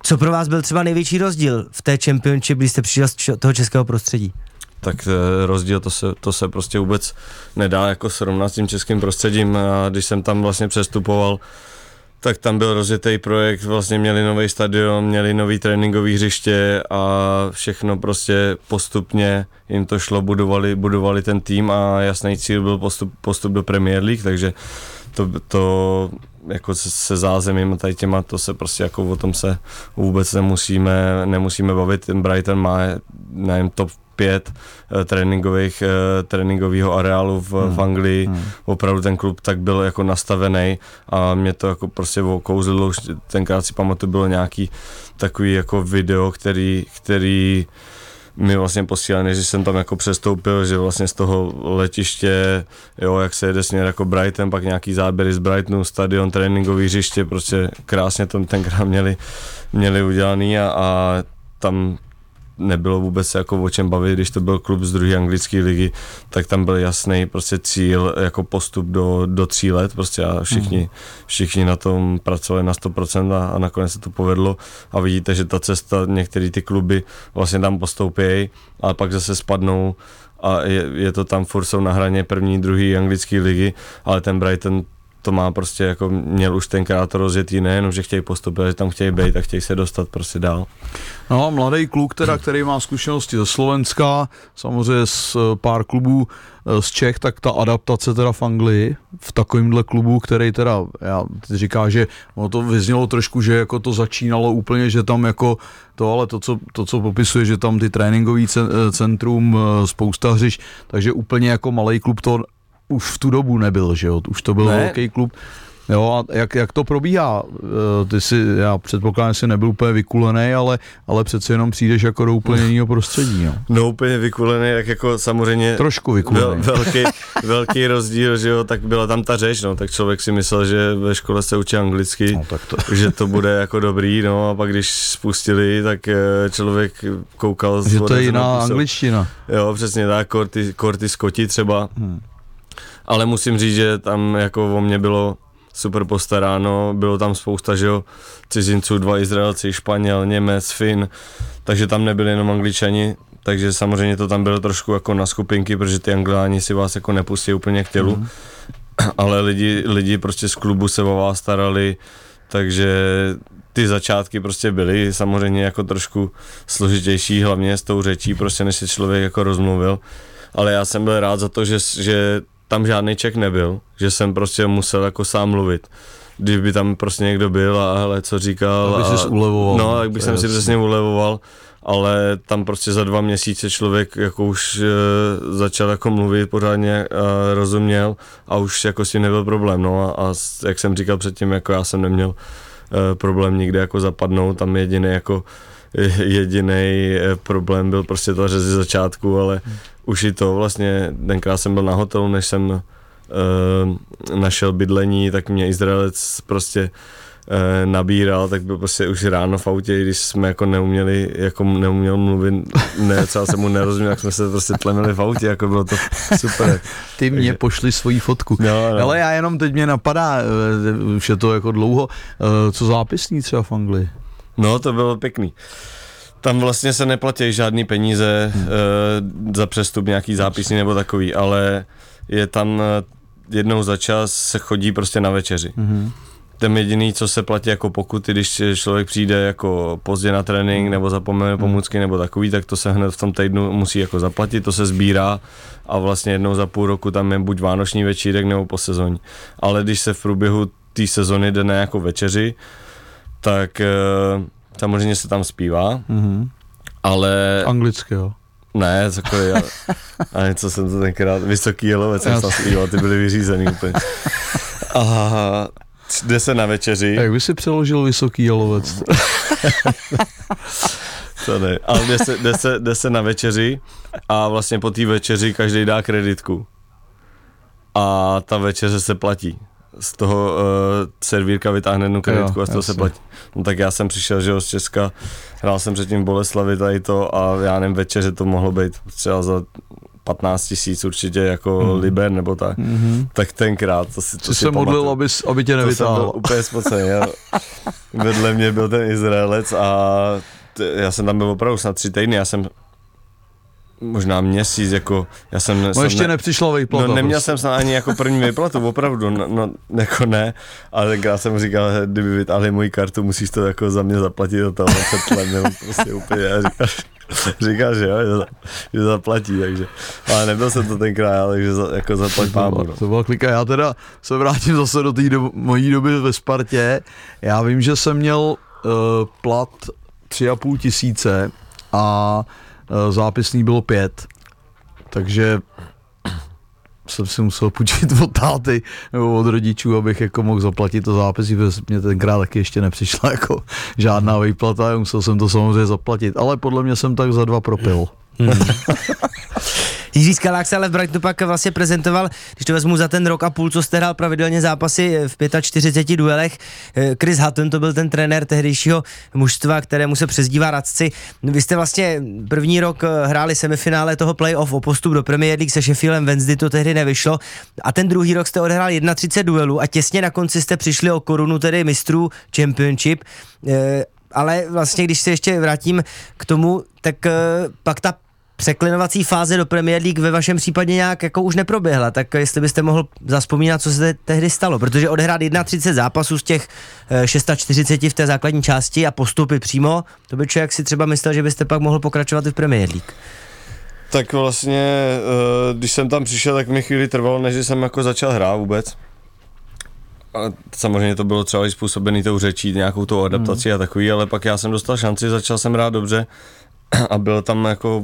Speaker 2: Co pro vás byl třeba největší rozdíl v té Championship, když jste přišel z toho českého prostředí?
Speaker 4: Tak rozdíl, to se, to se prostě vůbec nedá jako srovnat s tím českým prostředím. A když jsem tam vlastně přestupoval, tak tam byl rozjetý projekt, vlastně měli nový stadion, měli nový tréninkový hřiště a všechno prostě postupně jim to šlo, budovali, budovali ten tým a jasný cíl byl postup, postup do Premier League, takže to, to jako se, se zázemím a tady těma, to se prostě jako o tom se vůbec nemusíme, nemusíme bavit. Ten Brighton má, nevím, top pět uh, tréninkových, uh, tréninkového areálu v, hmm. v Anglii. Hmm. Opravdu ten klub tak byl jako nastavený a mě to jako prostě okouzlilo. Už tenkrát si pamatuju, bylo nějaký takový jako video, který, který mi vlastně posílali, než jsem tam jako přestoupil, že vlastně z toho letiště, jo, jak se jede směr jako Brighton, pak nějaký záběry z Brightonu, stadion, tréninkový hřiště, prostě krásně to tenkrát měli, měli udělaný a, a tam nebylo vůbec jako o čem bavit, když to byl klub z druhé anglické ligy, tak tam byl jasný prostě cíl jako postup do, do tří let prostě a všichni, mm. všichni na tom pracovali na sto procent a, a nakonec se to povedlo a vidíte, že ta cesta, některé ty kluby vlastně tam postoupějí, ale pak zase spadnou a je, je to tam furt jsou na hraně první, druhý anglické ligy, ale ten Brighton to má prostě jako, měl už tenkrát to rozjetý, nejenom, že chtějí postupit, že tam chtějí být a chtějí se dostat prostě dál.
Speaker 3: No, mladý kluk teda, který má zkušenosti ze Slovenska, samozřejmě z pár klubů z Čech, tak ta adaptace teda v Anglii, v takovýmhle klubu, který teda, já teď říká, že ono to vyznělo trošku, že jako to začínalo úplně, že tam jako to, ale to, co, to, co popisuje, že tam ty tréninkový centrum, spousta hřišť, takže úplně jako malý klub to už v tu dobu nebyl, že jo, už to byl ne. velký klub. Jo, a jak, jak to probíhá? Ty si, já předpokládám, že jsi nebyl úplně vykulený, ale, ale přece jenom přijdeš jako do úplně jiného prostředí, no.
Speaker 4: No úplně vykulený, tak jako samozřejmě...
Speaker 3: Trošku vykulený.
Speaker 4: Vel, velký, velký rozdíl, že jo, tak byla tam ta řeč, no, tak člověk si myslel, že ve škole se učí anglicky,
Speaker 3: no, tak to...
Speaker 4: že to bude jako dobrý, no, a pak když spustili, tak člověk koukal...
Speaker 3: Že to je jiná angličtina.
Speaker 4: Jo, přesně tak, Korty, Korty Scotti třeba. Hmm. Ale musím říct, že tam jako o mě bylo super postaráno, bylo tam spousta, že jo, cizinců, dva Izraelci, Španěl, Němec, Fin, takže tam nebyli jenom Angličani, takže samozřejmě to tam bylo trošku jako na skupinky, protože ty Angliáni si vás jako nepustí úplně k tělu, mm. ale lidi, lidi prostě z klubu se o vás starali, takže ty začátky prostě byly samozřejmě jako trošku složitější, hlavně s tou řečí, prostě než si člověk jako rozmluvil, ale já jsem byl rád za to, že, že tam žádný Čech nebyl, že jsem prostě musel jako sám mluvit. Když by tam prostě někdo byl a hele, co říkal.
Speaker 3: Tak by jsi ulevoval.
Speaker 4: No, tak bych jsem si přesně ulevoval, ale tam prostě za dva měsíce člověk jako už e, začal jako mluvit pořádně a rozuměl a už jako s tím nebyl problém, no a, a jak jsem říkal předtím, jako já jsem neměl e, problém nikde jako zapadnout, tam jediný jako jediný problém byl prostě ta řez z začátku, ale hmm. už i to vlastně, tenkrát jsem byl na hotelu, než jsem uh, našel bydlení, tak mě Izraelec prostě uh, nabíral, tak byl prostě už ráno v autě, když jsme jako neuměli, jako neuměl mluvit, ne, třeba jsem mu nerozuměl, jak jsme se prostě tlemili v autě, jako bylo to super.
Speaker 3: Ty mě Takže... pošli svoji fotku.
Speaker 4: No, no.
Speaker 3: Ale já jenom teď mě napadá, už je to jako dlouho, co zápisní třeba v Anglii?
Speaker 4: No, to bylo pěkný. Tam vlastně se neplatí žádný peníze hmm. e, za přestup, nějaký zápisní nebo takový, ale je tam jednou za čas se chodí prostě na večeři. Hmm. Ten jediný, co se platí jako pokuty, když člověk přijde jako pozdě na trénink nebo zapomene pomůcky nebo takový, tak to se hned v tom týdnu musí jako zaplatit, to se sbírá a vlastně jednou za půl roku tam je buď vánoční večírek nebo po sezóně. Ale když se v průběhu té sezony jde na jako večeři, tak e, samozřejmě se tam zpívá, mm-hmm. ale...
Speaker 3: Anglicky, jo?
Speaker 4: Ne, cokoliv, ale, ale co jsem to tenkrát, Vysoký Jelovec jsem tam zpíval, ty byly vyřízený úplně. A jde se na večeři.
Speaker 3: Jak by si přeložil Vysoký Jelovec?
Speaker 4: To ne, ale jde se, jde, se, jde se na večeři a vlastně po té večeři každý dá kreditku. A ta večeře se platí. Z toho uh, servírka vytáhne jednu kreditku jo, a z toho jasně. se platí. No tak já jsem přišel, že jo, z Česka, hrál jsem předtím v Boleslavi tady to a já nevím, večeře to mohlo být třeba za patnáct tisíc určitě jako hmm. liber nebo tak,
Speaker 3: mm-hmm.
Speaker 4: tak tenkrát to si to
Speaker 3: Ty
Speaker 4: si
Speaker 3: se modlil, aby, aby tě nevytáhl.
Speaker 4: To jsem byl úplně spocený. Vedle mě byl ten Izraelec a t- já jsem tam byl opravdu snad tři týdny, já jsem možná měsíc, jako já jsem...
Speaker 3: No
Speaker 4: jsem
Speaker 3: ještě
Speaker 4: ne,
Speaker 3: nepřišla výplata.
Speaker 4: No neměl
Speaker 3: prostě.
Speaker 4: jsem snad ani jako první výplatu, opravdu, no, no jako ne, ale tenkrát jsem mu říkal, kdyby vytáhli moji kartu, musíš to jako za mě zaplatit do toho přetlem, nebo prostě úplně, a říkal, říkal, že jo, že, že zaplatí, takže, ale nebyl jsem to tenkrát, takže za, jako zaplať pámu. No.
Speaker 3: To byla klika, já teda se vrátím zase do té do, mojí doby ve Spartě, já vím, že jsem měl uh, plat tři a půl tisíce a zápisný bylo pět, takže jsem si musel půjčit od táty nebo od rodičů, abych jako mohl zaplatit to zápisy, protože mě tenkrát taky ještě nepřišla jako žádná výplata, musel jsem to samozřejmě zaplatit, ale podle mě jsem tak za dva propil. Hmm.
Speaker 2: Jiří Skalák se ale v Brightonu pak vlastně prezentoval, když to vezmu za ten rok a půl, co jste hrál pravidelně zápasy v čtyřiceti pěti duelech. Chris Hutton to byl ten trenér tehdejšího mužstva, kterému se přezdívá Radci. Vy jste vlastně první rok hráli semifinále toho playoff o postup do Premier League se Sheffieldem Wednesday, to tehdy nevyšlo. A ten druhý rok jste odehrál třicet jedna duelů a těsně na konci jste přišli o korunu tedy mistrů Championship. Ale vlastně, když se ještě vrátím k tomu, tak pak ta překlinovací fáze do Premier League ve vašem případě nějak jako už neproběhla, tak jestli byste mohl zazpomínat, co se tehdy stalo, protože odehrát třicet jedna zápasů z těch čtyřiceti šesti v té základní části a postupy přímo, to by člověk si třeba myslel, že byste pak mohl pokračovat i v Premier League.
Speaker 4: Tak vlastně, když jsem tam přišel, tak mi chvíli trvalo, než jsem jako začal hrát vůbec. A samozřejmě to bylo třeba i způsobený tou řečí, nějakou tou adaptací hmm. a takový, ale pak já jsem dostal šanci, začal jsem hrát dobře a bylo tam jako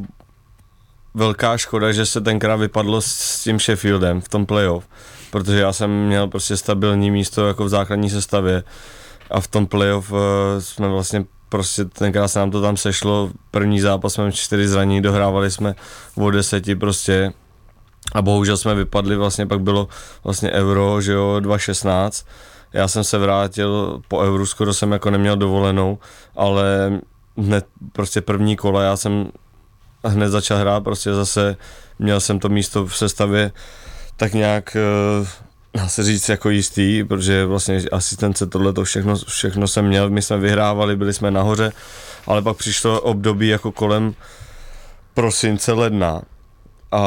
Speaker 4: velká škoda, že se tenkrát vypadlo s tím Sheffieldem v tom playoff, protože já jsem měl prostě stabilní místo jako v základní sestavě a v tom playoff uh, jsme vlastně prostě tenkrát se nám to tam sešlo, první zápas jsme čtyři zranění, dohrávali jsme o deseti prostě a bohužel jsme vypadli, vlastně pak bylo vlastně euro, že jo, dva šestnáct, já jsem se vrátil po euru, skoro jsem jako neměl dovolenou, ale hned prostě první kola, já jsem hned začal hrát, prostě zase měl jsem to místo v sestavě tak nějak, dá se říct, jako jistý, protože vlastně asistence, tohle to všechno, všechno jsem měl, my jsme vyhrávali, byli jsme nahoře, ale pak přišlo období jako kolem prosince, ledna a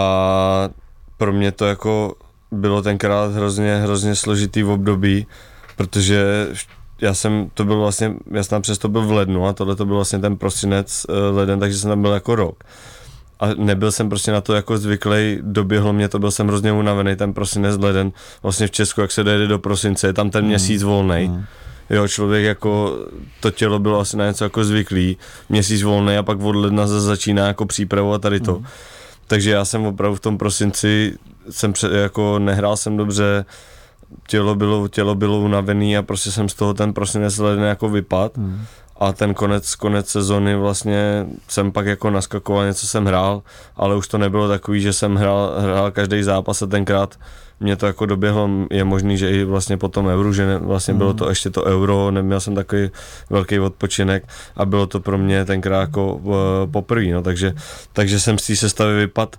Speaker 4: pro mě to jako bylo tenkrát hrozně, hrozně složitý v období, protože já jsem, to byl vlastně, já jsem tam přesto byl v lednu a tohle to byl vlastně ten prosinec, leden, takže jsem tam byl jako rok. A nebyl jsem prostě na to jako zvyklý, doběhlo mě to, byl jsem hrozně unavený, ten prosinec, leden, vlastně v Česku, jak se dojede do prosince, je tam ten měsíc volnej. Mm. Jo, člověk jako, to tělo bylo asi na něco jako zvyklý, měsíc volnej a pak od ledna zase začíná jako přípravu a tady to. Mm. Takže já jsem opravdu v tom prosinci, jsem pře, jako nehrál jsem dobře, tělo bylo, tělo bylo unavený a prostě jsem z toho ten prosinec leden jako vypad hmm. a ten konec, konec sezony vlastně jsem pak jako naskakoval, něco jsem hrál, ale už to nebylo takový, že jsem hrál, hrál každý zápas a tenkrát mě to jako doběhlo, je možný, že i vlastně po tom euru, že ne, vlastně hmm. bylo to ještě to euro, neměl jsem takový velký odpočinek a bylo to pro mě tenkrát jako uh, poprvé, no, takže, takže jsem z té sestavy vypad.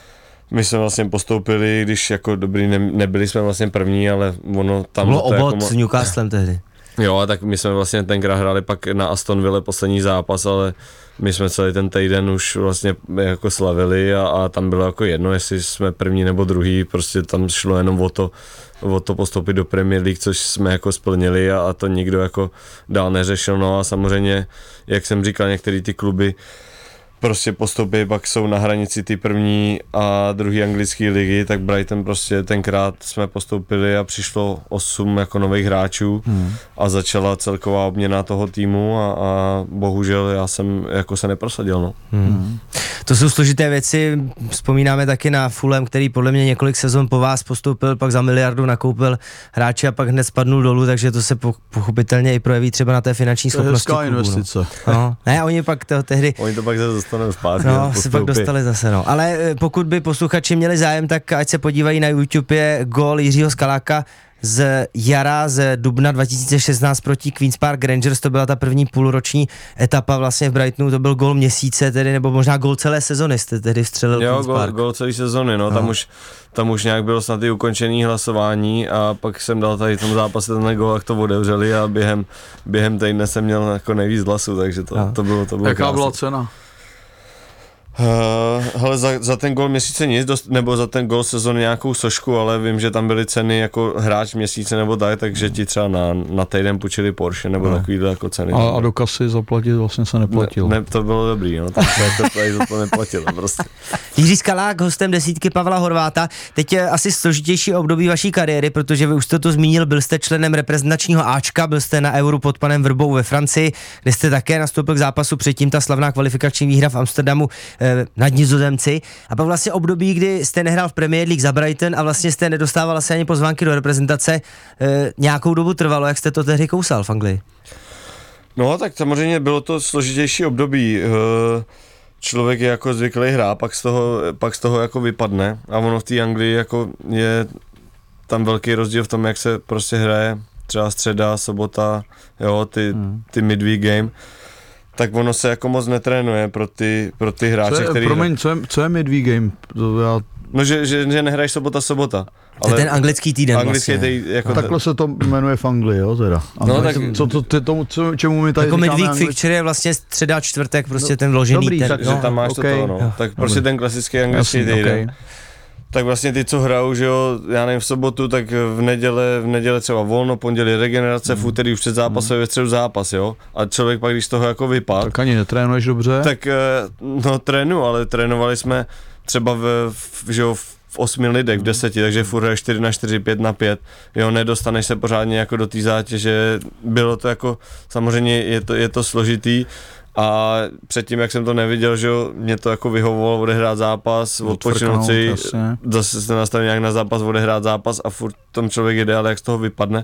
Speaker 4: My jsme vlastně postoupili, když jako dobrý ne, nebyli jsme vlastně první, ale ono tam...
Speaker 2: Bylo
Speaker 4: to
Speaker 2: obod
Speaker 4: jako,
Speaker 2: s Newcastlem tehdy.
Speaker 4: Jo, a tak my jsme vlastně tenkrát hráli pak na Aston Ville poslední zápas, ale my jsme celý ten týden už vlastně jako slavili a, a tam bylo jako jedno, jestli jsme první nebo druhý, prostě tam šlo jenom o to, o to postoupit do Premier League, což jsme jako splnili a, a to nikdo jako dál neřešil, no a samozřejmě, jak jsem říkal, některé ty kluby prostě postupy pak jsou na hranici ty první a druhý anglické ligy, tak Brighton prostě tenkrát jsme postoupili a přišlo osm jako nových hráčů hmm. a začala celková obměna toho týmu a, a bohužel já jsem jako se neprosadil, no.
Speaker 2: Hmm. To jsou složité věci, vzpomínáme taky na Fulham, který podle mě několik sezon po vás postoupil, pak za miliardu nakoupil hráče a pak hned spadnul dolů, takže to se pochopitelně i projeví třeba na té finanční schopnosti klubu.
Speaker 3: investice.
Speaker 2: No. No. Ne, oni pak to tehdy...
Speaker 4: Oni to pak zase dostanou zpátky.
Speaker 2: No, se pak dostali zase, no. Ale pokud by posluchači měli zájem, tak ať se podívají na YouTube, je gól Jiřího Skaláka z jara, z dubna dva tisíce šestnáct proti Queen's Park Rangers, to byla ta první půlroční etapa vlastně v Brightonu, to byl gól měsíce tedy, nebo možná gól celé sezony jste tedy vstřelil
Speaker 4: Jo,
Speaker 2: Queen's
Speaker 4: gól,
Speaker 2: Park.
Speaker 4: gól celé sezony, no, tam už, tam už nějak bylo snad i ukončený hlasování a pak jsem dal tady v tom zápase ten gól, jak to otevřeli a během, během týdne jsem měl jako nejvíc hlasů, takže to, to bylo, to bylo
Speaker 3: Jaká
Speaker 4: krásný.
Speaker 3: byla cena?
Speaker 4: Uh, hele, za, za ten gól měsíce nic, dost, nebo za ten gól sezóny nějakou sošku, ale vím, že tam byly ceny jako hráč měsíce nebo tak, takže ti třeba na, na týden půjčili Porsche nebo no. takovýhle jako ceny.
Speaker 3: A, a do kasy zaplatit vlastně se neplatil.
Speaker 4: Ne, ne, to bylo dobrý, no, tam se jako tady za to neplatilo prostě.
Speaker 2: Jiří Skalák, hostem desítky Pavla Horváta. Teď je asi složitější období vaší kariéry, protože vy už jste to zmínil, byl jste členem reprezentačního Ačka, byl jste na Euru pod panem Vrbou ve Francii, kde jste také nastoupil k zápasu, předtím ta slavná kvalifikační výhra v Amsterdamu eh, nad Nizozemci. A pak vlastně období, kdy jste nehrál v Premier League za Brighton a vlastně jste nedostával asi ani pozvánky do reprezentace, eh, nějakou dobu trvalo, jak jste to tehdy kousal v Anglii?
Speaker 4: No tak samozřejmě bylo to složitější období. Člověk je jako zvyklý hrát, pak z toho, pak z toho jako vypadne a ono v té Anglii jako je tam velký rozdíl v tom, jak se prostě hraje třeba středa, sobota, jo, ty, ty midweek game, tak ono se jako moc netrénuje pro ty, pro ty hráče,
Speaker 3: co je,
Speaker 4: který...
Speaker 3: Promiň, co je, co je midweek game? To já...
Speaker 4: No, že, že, že nehraješ sobota, sobota.
Speaker 2: Ale ten anglický týden
Speaker 4: anglický
Speaker 2: vlastně.
Speaker 4: Tý, jako
Speaker 3: no, takhle se to jmenuje v Anglii, jo, teda.
Speaker 4: No, tak,
Speaker 3: co to, ty tomu, co, čemu my tady
Speaker 2: jako
Speaker 3: říkáme
Speaker 2: midweek
Speaker 3: anglicky?
Speaker 2: fixture je vlastně středa, čtvrtek, prostě no, ten vložený
Speaker 3: dobrý,
Speaker 2: ten.
Speaker 3: tak,
Speaker 4: že
Speaker 2: no,
Speaker 4: tam máš
Speaker 3: okay.
Speaker 4: to, no.
Speaker 2: Jo.
Speaker 4: Tak prostě ten klasický anglický
Speaker 3: Jasný,
Speaker 4: týden.
Speaker 3: okay.
Speaker 4: Tak vlastně ty, co hrajou, že jo, já nevím, v sobotu, tak v neděle, v neděle třeba volno, pondělí regenerace, mm. v úterý už před zápasem, mm. ve středu zápas, jo. A člověk pak, když z toho jako vypadl.
Speaker 3: Tak ani netrénuješ dobře?
Speaker 4: Tak, no trénu, ale trénovali jsme třeba v, v, že jo, v osmi lidech, v deseti, takže furt je čtyři na čtyři, pět na pět, jo, nedostaneš se pořádně jako do té zátěže, bylo to jako, samozřejmě je to, je to složitý, a předtím, jak jsem to neviděl, že jo, mě to jako vyhovovalo odehrát zápas, odpočinout si, zase se nastavit nějak na zápas, odehrát zápas a furt tom člověk jede, ale jak z toho vypadne.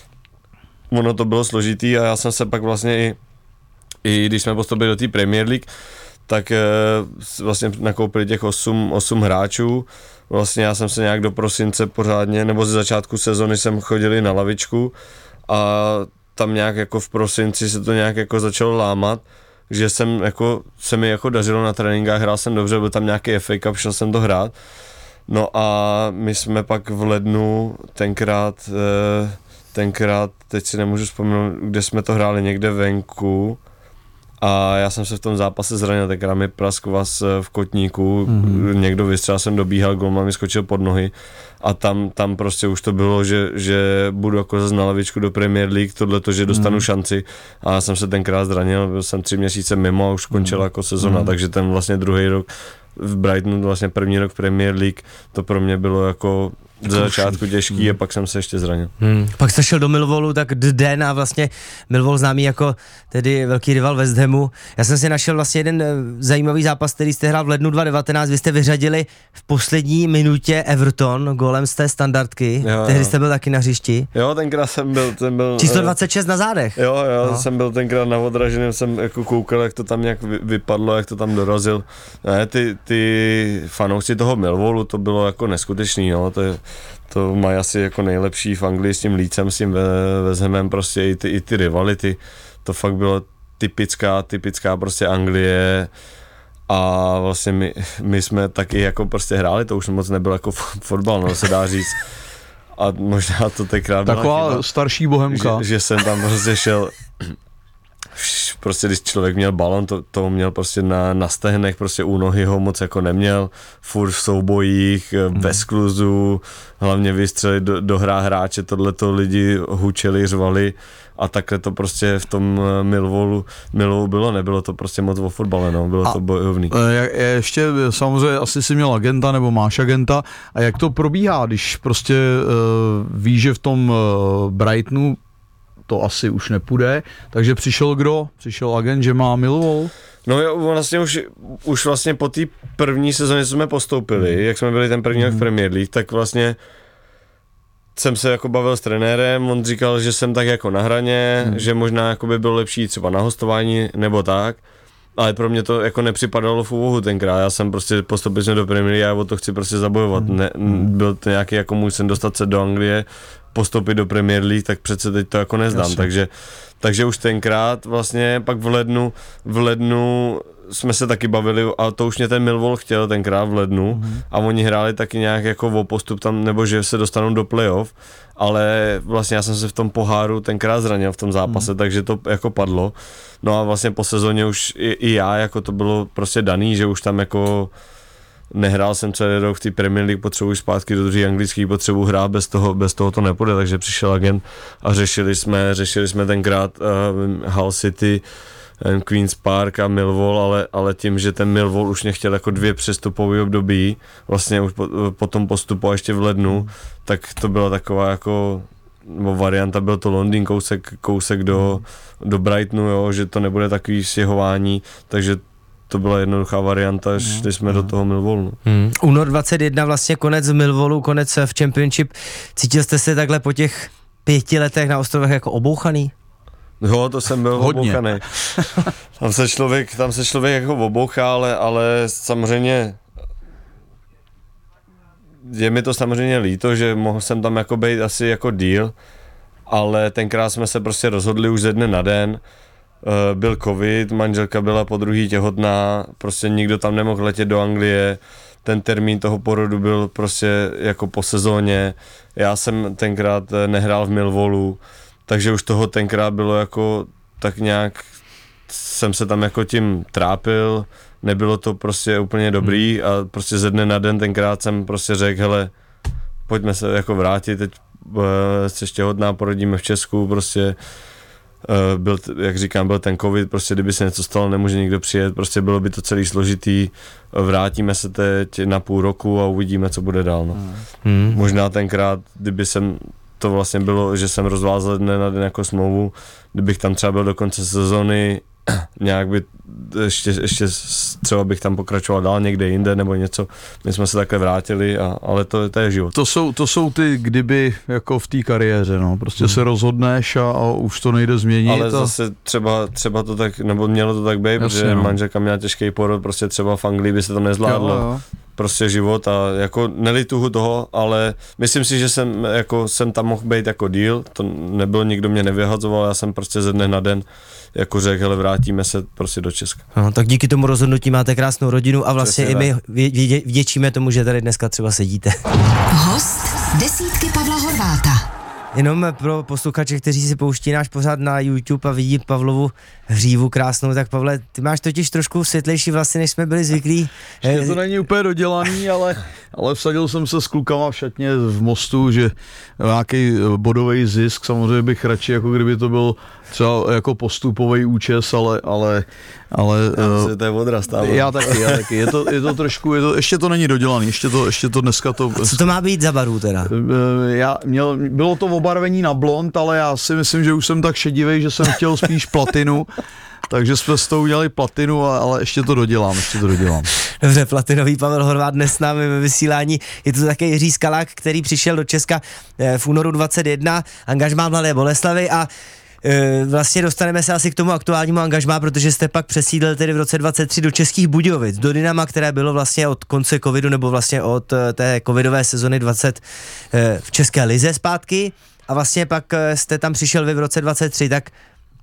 Speaker 4: Ono to bylo složitý a já jsem se pak vlastně i, i když jsme postoupili do té Premier League, tak e, vlastně nakoupili těch osm, osm hráčů. Vlastně já jsem se nějak do prosince pořádně, nebo ze začátku sezony jsem chodil na lavičku a tam nějak jako v prosinci se to nějak jako začalo lámat, že jsem jako, se mi jako dařilo na tréninkách, hrál jsem dobře, byl tam nějaký F A Cup, šel jsem to hrát. No a my jsme pak v lednu tenkrát, tenkrát, teď si nemůžu vzpomenout, kde jsme to hráli, někde venku, a já jsem se v tom zápase zranil, tenkrát mi prask vás v kotníku, mm-hmm. někdo vystřelil, jsem dobíhal, golman mi skočil pod nohy a tam, tam prostě už to bylo, že, že budu jako zase na lavičku do Premier League, tohleto, že dostanu mm-hmm. šanci, a já jsem se tenkrát zranil, byl jsem tři měsíce mimo a už skončila mm-hmm. jako sezona, mm-hmm. takže ten vlastně druhý rok v Brightonu, vlastně první rok v Premier League, to pro mě bylo jako ze začátku těžký hmm. a pak jsem se ještě zranil.
Speaker 2: Hmm. Pak jste šel do Millwallu, tak den a vlastně Millwall známý jako tedy velký rival West Hamu. Já jsem si našel vlastně jeden zajímavý zápas, který jste hrál v lednu dva tisíce devatenáct, vy jste vyřadili v poslední minutě Everton gólem z té standardky, jo, tehdy jo. jste byl taky na hřišti.
Speaker 4: Jo, tenkrát jsem byl, ten byl...
Speaker 2: Číslo dvacet šest na zádech.
Speaker 4: Jo, jo,
Speaker 2: no.
Speaker 4: jsem byl tenkrát na odraženém, jsem jako koukal, jak to tam nějak vypadlo, jak to tam dorazil. Ne, ty, ty fanoušci toho Millwallu, to bylo jako neskutečný, no, to je... To mají asi jako nejlepší v Anglii s tím Leedsem, s tím West Hamem, prostě i ty, i ty rivality. To fakt bylo typická, typická prostě Anglie a vlastně my, my jsme taky jako prostě hráli, to už moc nebylo jako fotbal, no se dá říct. A možná to tenkrát byla
Speaker 3: taková
Speaker 4: chyba,
Speaker 3: starší bohemka.
Speaker 4: Že, že jsem tam prostě šel, prostě když člověk měl balon, to, to měl prostě na, na stehnech, prostě u nohy ho moc jako neměl, furt v soubojích, hmm. bez skluzu, hlavně vystřelit do, do hrá hráče, tohleto lidi hučeli, řvali a takhle to prostě v tom Millwallu, Millwallu bylo, nebylo to prostě moc o fotbale, no, bylo a to bojovný.
Speaker 3: Je, ještě samozřejmě asi si měl agenta nebo máš agenta, a jak to probíhá, když prostě uh, víš, že v tom uh, Brightonu to asi už nepůjde, takže přišel kdo? Přišel agent, že má Millwall?
Speaker 4: No jo, vlastně už, už vlastně po té první sezóně jsme postoupili, hmm. jak jsme byli ten první rok v Premier League, tak vlastně jsem se jako bavil s trenérem, on říkal, že jsem tak jako na hraně, hmm. že možná jako by bylo lepší třeba na hostování nebo tak. ale pro mě to jako nepřipadalo v úvahu tenkrát, já jsem prostě postupil jsem do Premier League a já o to chci prostě zabojovat, mm. ne, byl to nějaký jako můj sen dostat se do Anglie, postoupit do Premier League, tak přece teď to jako nezdám, takže, takže už tenkrát vlastně pak v lednu, v lednu jsme se taky bavili a to už mě ten Millwall chtěl tenkrát v lednu mm. a oni hráli taky nějak jako o postup tam, nebo že se dostanou do playoff, ale vlastně já jsem se v tom poháru tenkrát zranil v tom zápase, mm. takže to jako padlo. No a vlastně po sezóně už i, i já, jako to bylo prostě daný, že už tam jako nehrál jsem celý rok v té Premier League, potřebuji zpátky do druhé anglické, potřebuji hrát, bez toho, bez toho to nepůjde, takže přišel agent a řešili jsme, řešili jsme tenkrát uh, Hull City, Queen's Park a Millwall, ale, ale tím, že ten Millwall už mě chtěl jako dvě přestupové období, vlastně už po, po tom postupu a ještě v lednu, tak to byla taková jako nebo varianta, byl to Londýn, kousek, kousek do, do Brightonu, jo, že to nebude takový stěhování, takže to byla jednoduchá varianta, šli jsme mm. do toho Millwallu.
Speaker 2: Mm. Únor dvacet jedna, vlastně konec v Millwallu, konec v Championship. Cítil jste se takhle po těch pěti letech na ostrovech jako obouchaný?
Speaker 4: Jo, to jsem byl
Speaker 3: Hodně.
Speaker 4: obouchaný. Tam se člověk, tam se člověk jako obouchá, ale, ale samozřejmě je mi to samozřejmě líto, že mohl jsem tam jako být asi jako díl, ale tenkrát jsme se prostě rozhodli už ze dne na den. Byl covid, manželka byla po druhý těhotná, prostě nikdo tam nemohl letět do Anglie, ten termín toho porodu byl prostě jako po sezóně, já jsem tenkrát nehrál v Millwallu, takže už toho tenkrát bylo jako tak nějak, jsem se tam jako tím trápil, nebylo to prostě úplně dobrý a prostě ze dne na den tenkrát jsem prostě řekl, hele, pojďme se jako vrátit, teď se těhotná, porodíme v Česku, prostě byl, jak říkám, byl ten covid, prostě kdyby se něco stalo, nemůže nikdo přijet, prostě bylo by to celý složitý, vrátíme se teď na půl roku a uvidíme, co bude dál, no. Hmm. Možná tenkrát, kdyby jsem to vlastně bylo, že jsem rozvázal dne na den jako smlouvu, kdybych tam třeba byl do konce sezony, nějak by ještě, ještě třeba bych tam pokračoval dál někde jinde nebo něco, my jsme se takhle vrátili, a, ale to, to je život.
Speaker 3: To jsou, to jsou ty kdyby jako v té kariéře, no, prostě hmm. se rozhodneš a, a už to nejde změnit.
Speaker 4: Ale
Speaker 3: a...
Speaker 4: zase třeba, třeba to tak, nebo mělo to tak být, protože no. manželka měla těžký porod, prostě třeba v Anglii by se to nezvládlo. Jo, jo. Prostě život a jako nelituhu toho, ale myslím si, že jsem, jako, jsem tam mohl být jako díl, to nebylo, nikdo mě nevyhazoval, já jsem prostě ze dne na den jako řekl, hele, vrátíme se prostě do Česka.
Speaker 2: No, tak díky tomu rozhodnutí máte krásnou rodinu a vlastně Přesně i my vdě, vděčíme tomu, že tady dneska třeba sedíte.
Speaker 1: Host desítky Pavla Horváta.
Speaker 2: Jenom pro posluchače, kteří si pouští náš pořad na YouTube a vidí Pavlovu hřívu krásnou, tak Pavle, ty máš totiž trošku světlejší vlasy, než jsme byli zvyklí.
Speaker 3: Ještě to není úplně dodělaný, ale, ale vsadil jsem se s klukama v šatně v Mostu, že nějaký bodový zisk, samozřejmě bych radši, jako kdyby to byl třeba jako postupový účes, ale, ale, ale
Speaker 4: já, uh, to je odrast, ale...
Speaker 3: já taky, já taky, je to, je to trošku, je to, ještě to není dodělaný, ještě to, ještě to dneska to...
Speaker 2: A co to má být za barvu teda?
Speaker 3: Já měl, bylo to obarvení na blond, ale já si myslím, že už jsem tak šedivej, že jsem chtěl spíš platinu, takže jsme s tou udělali platinu, ale ještě to dodělám, ještě to dodělám.
Speaker 2: Dobře, platinový Pavel Horvát dnes s námi ve vysílání. Je to také Jiří Skalák, který přišel do Česka v únoru dvacet jedna, angažmá Mladé Boleslavi a vlastně dostaneme se asi k tomu aktuálnímu angažmá, protože jste pak přesídlil tedy v roce dvacet tři do Českých Budějovic, do Dynama, které bylo vlastně od konce covidu, nebo vlastně od té covidové sezony dvacet v České lize zpátky a vlastně pak jste tam přišel vy v roce dvacet tři, tak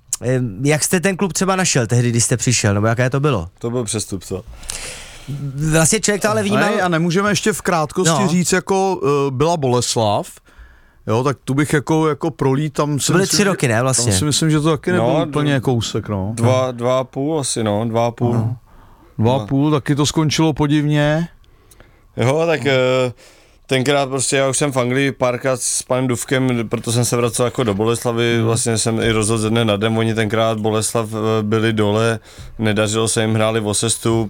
Speaker 2: jak jste ten klub třeba našel tehdy, když jste přišel, nebo jaké to bylo?
Speaker 4: To byl přestup, co?
Speaker 2: Vlastně člověk to ale vnímal...
Speaker 3: A nemůžeme ještě v krátkosti no. říct, jako uh, byla Boleslav, jo, tak tu bych jako, jako prolít, tam
Speaker 2: to byly myslím, tři roky, ne, vlastně?
Speaker 3: Tam si myslím, že to taky nebyl
Speaker 4: no,
Speaker 3: úplně kousek, no.
Speaker 4: Dva, dva a půl asi, no, dva a půl. No.
Speaker 3: Dva a půl, taky to skončilo podivně.
Speaker 4: Jo, tak uh, tenkrát prostě já už jsem v Anglii párkrát s panem Dufkem, proto jsem se vracel jako do Boleslavy, vlastně jsem i rozhodl ze dne na den, oni tenkrát Boleslav byli dole, nedařilo se jim, hráli o sestup,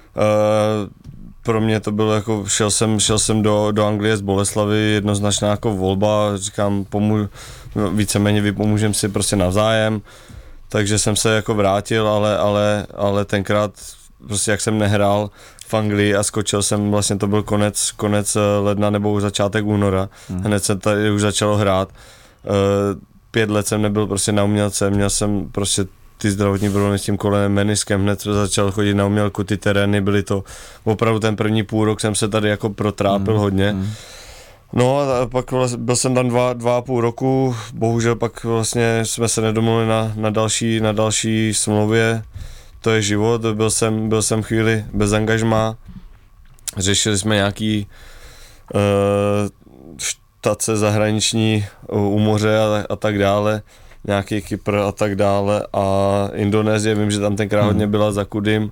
Speaker 4: uh, pro mě to bylo jako, šel jsem, šel jsem do, do Anglie z Boleslavy, jednoznačná jako volba, říkám, pomů, víceméně vypomůžem si prostě navzájem, takže jsem se jako vrátil, ale, ale, ale tenkrát prostě jak jsem nehrál v Anglii a skočil jsem, vlastně to byl konec, konec ledna nebo už začátek února, hmm. hned se tady už začalo hrát, uh, pět let jsem nebyl prostě na umělce, měl jsem prostě ty zdravotní problémy s tím kolenem, meniskem, hned začal chodit na umělku, ty terény byly to, opravdu ten první půl rok jsem se tady jako protrápil mm, hodně. Mm. No a pak vlastně byl jsem tam dva, dva a půl roku, bohužel pak vlastně jsme se nedomluvili na, na, další, na další smlouvě, to je život, byl jsem, byl jsem chvíli bez angažmá, řešili jsme nějaký uh, štace zahraniční u moře a, a tak dále, nějaký Kypr a tak dále a Indonésie, vím, že tam tenkrát hmm. hodně byla za Kudym.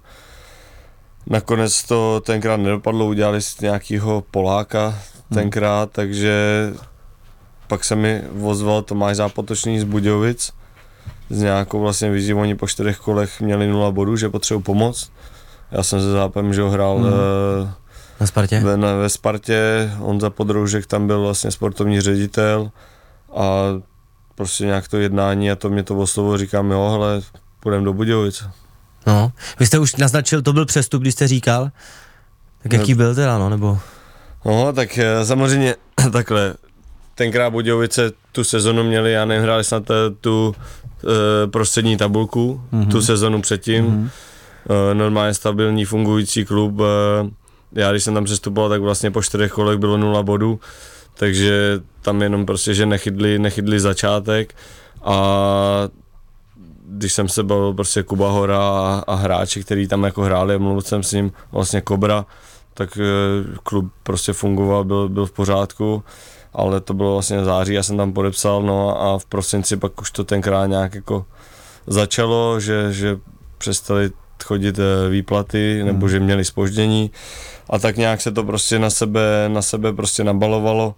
Speaker 4: Nakonec to tenkrát nedopadlo, udělali z nějakého Poláka tenkrát, hmm. takže pak se mi ozval Tomáš Zápotočný z Budějovic s nějakou vlastně vizí, oni po čtyřech kolech měli nula bodů, že potřebují pomoc. Já jsem se Zápem, že ho hrál hmm. uh,
Speaker 2: na Spartě?
Speaker 4: Ve, na, ve Spartě, Honza Podroužek tam byl vlastně sportovní ředitel a prostě nějak to jednání a to mě to oslovilo, říkám, jo, hele, půjdem do Budějovic.
Speaker 2: No, vy jste už naznačil, to byl přestup, když jste říkal, tak jaký byl teda, no, nebo?
Speaker 4: No, tak samozřejmě takhle, tenkrát Budějovice tu sezonu měli, já nevím, hráli snad tu e, prostřední tabulku, mm-hmm. tu sezonu předtím, mm-hmm. e, normálně stabilní fungující klub, e, já když jsem tam přestupoval, tak vlastně po čtyřech kolech bylo nula bodů, takže tam jenom prostě, že nechytli, nechytli začátek a když jsem se bavil prostě Kuba Hora a, a hráči, kteří tam jako hráli, mluvil jsem s ním, vlastně Kobra, tak e, klub prostě fungoval, byl, byl v pořádku, ale to bylo vlastně v září, já jsem tam podepsal, no a v prosinci pak už to tenkrát nějak jako začalo, že, že přestali chodit výplaty, nebo hmm. že měli zpoždění a tak nějak se to prostě na sebe, na sebe prostě nabalovalo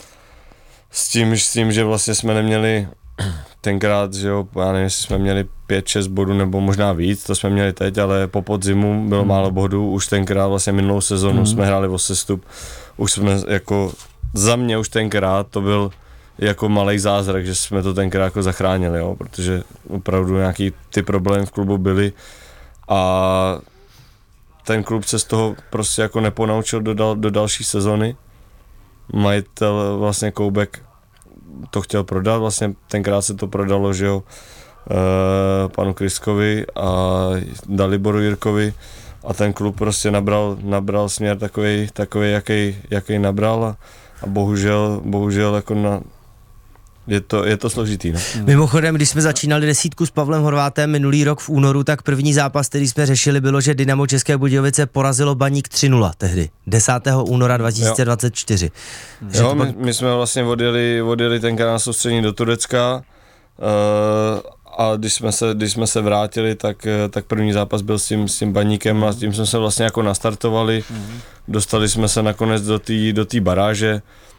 Speaker 4: s tím, s tím, že vlastně jsme neměli tenkrát, že jo, já nevím, jestli jsme měli pět šest bodů nebo možná víc, to jsme měli teď, ale po podzimu bylo hmm. málo bodů, už tenkrát vlastně minulou sezonu hmm. jsme hráli o sestup, už jsme jako, za mě už tenkrát to byl jako malej zázrak, že jsme to tenkrát jako zachránili, jo, protože opravdu nějaký ty problémy v klubu byly a ten klub se z toho prostě jako neponaučil do, dal, do další sezony. Majitel vlastně Koubek to chtěl prodat, vlastně tenkrát se to prodalo, že jo, e, panu Kryskovi a Daliboru Jirkovi a ten klub prostě nabral, nabral směr takovej, takovej jaký, jaký nabral a, a bohužel, bohužel jako na Je to, je to složitý, no.
Speaker 2: Mimochodem, když jsme začínali desítku s Pavlem Horvátem minulý rok v únoru, tak první zápas, který jsme řešili, bylo, že Dynamo České Budějovice porazilo Baník tři nula tehdy, desátého února dva tisíce dvacet čtyři.
Speaker 4: Jo, jo my, my jsme vlastně odjeli, odjeli tenkrát na soustředění do Turecka uh, a když jsme se, když jsme se vrátili, tak, tak první zápas byl s tím, s tím Baníkem a s tím jsme se vlastně jako nastartovali. Mm-hmm. Dostali jsme se nakonec do té do té baráže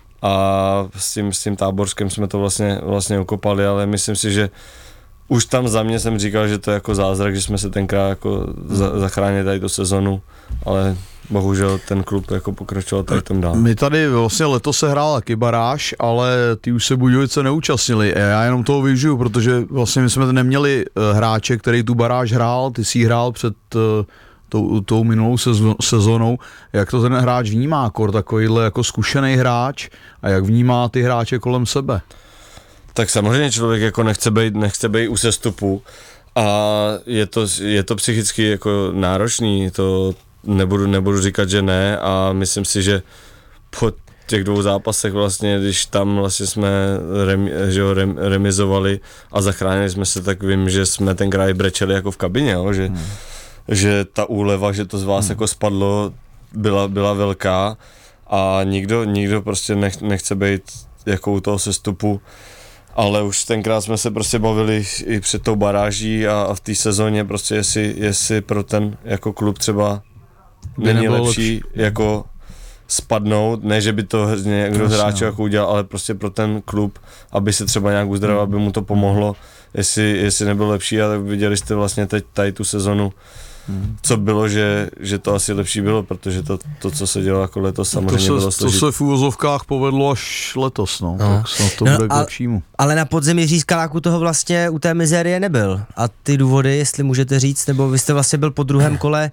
Speaker 4: a s tím, s tím Táborskem jsme to vlastně, vlastně ukopali, ale myslím si, že už tam za mě jsem říkal, že to je jako zázrak, že jsme se tenkrát jako za, zachránili tady tu sezonu, ale bohužel ten klub jako pokračoval tady tom dál.
Speaker 3: My tady vlastně letos se hrál taky baráž, ale ty už se Budějovice neúčastnili. Já jenom toho využiju, protože vlastně my jsme neměli hráče, který tu baráž hrál, ty jsi hrál před tou, tou minulou sezónou. Jak to ten hráč vnímá, kor takovýhle jako zkušený hráč a jak vnímá ty hráče kolem sebe?
Speaker 4: Tak samozřejmě člověk jako nechce být, nechce být u sestupu a je to, je to psychicky jako náročný, to nebudu, nebudu říkat, že ne a myslím si, že po těch dvou zápasech vlastně, když tam vlastně jsme rem, že jo, rem, remizovali a zachránili jsme se, tak vím, že jsme tenkrát i brečeli jako v kabině, jo, že hmm. že ta úleva, že to z vás hmm. jako spadlo, byla, byla velká a nikdo, nikdo prostě nech, nechce být jako u toho sestupu, ale už tenkrát jsme se prostě bavili i před tou baráží a, a v té sezóně prostě jestli, jestli pro ten jako klub třeba není lepší, lepší jako spadnout, ne, že by to někdo z hráčů jako udělal, ale prostě pro ten klub, aby se třeba nějak uzdravil, hmm. aby mu to pomohlo, jestli, jestli nebylo lepší, ale viděli jste vlastně teď tady tu sezonu, hmm. co bylo, že, že to asi lepší bylo, protože to, to co se dělo jako letos, samozřejmě
Speaker 3: to se,
Speaker 4: bylo složitý.
Speaker 3: To se v úvozovkách povedlo až letos, no, no. tak snad to no, bude k lepšímu.
Speaker 2: Ale na podzemí Jiří Skaláku toho vlastně u té mizérie nebyl a ty důvody, jestli můžete říct, nebo vy jste vlastně byl po druhém kole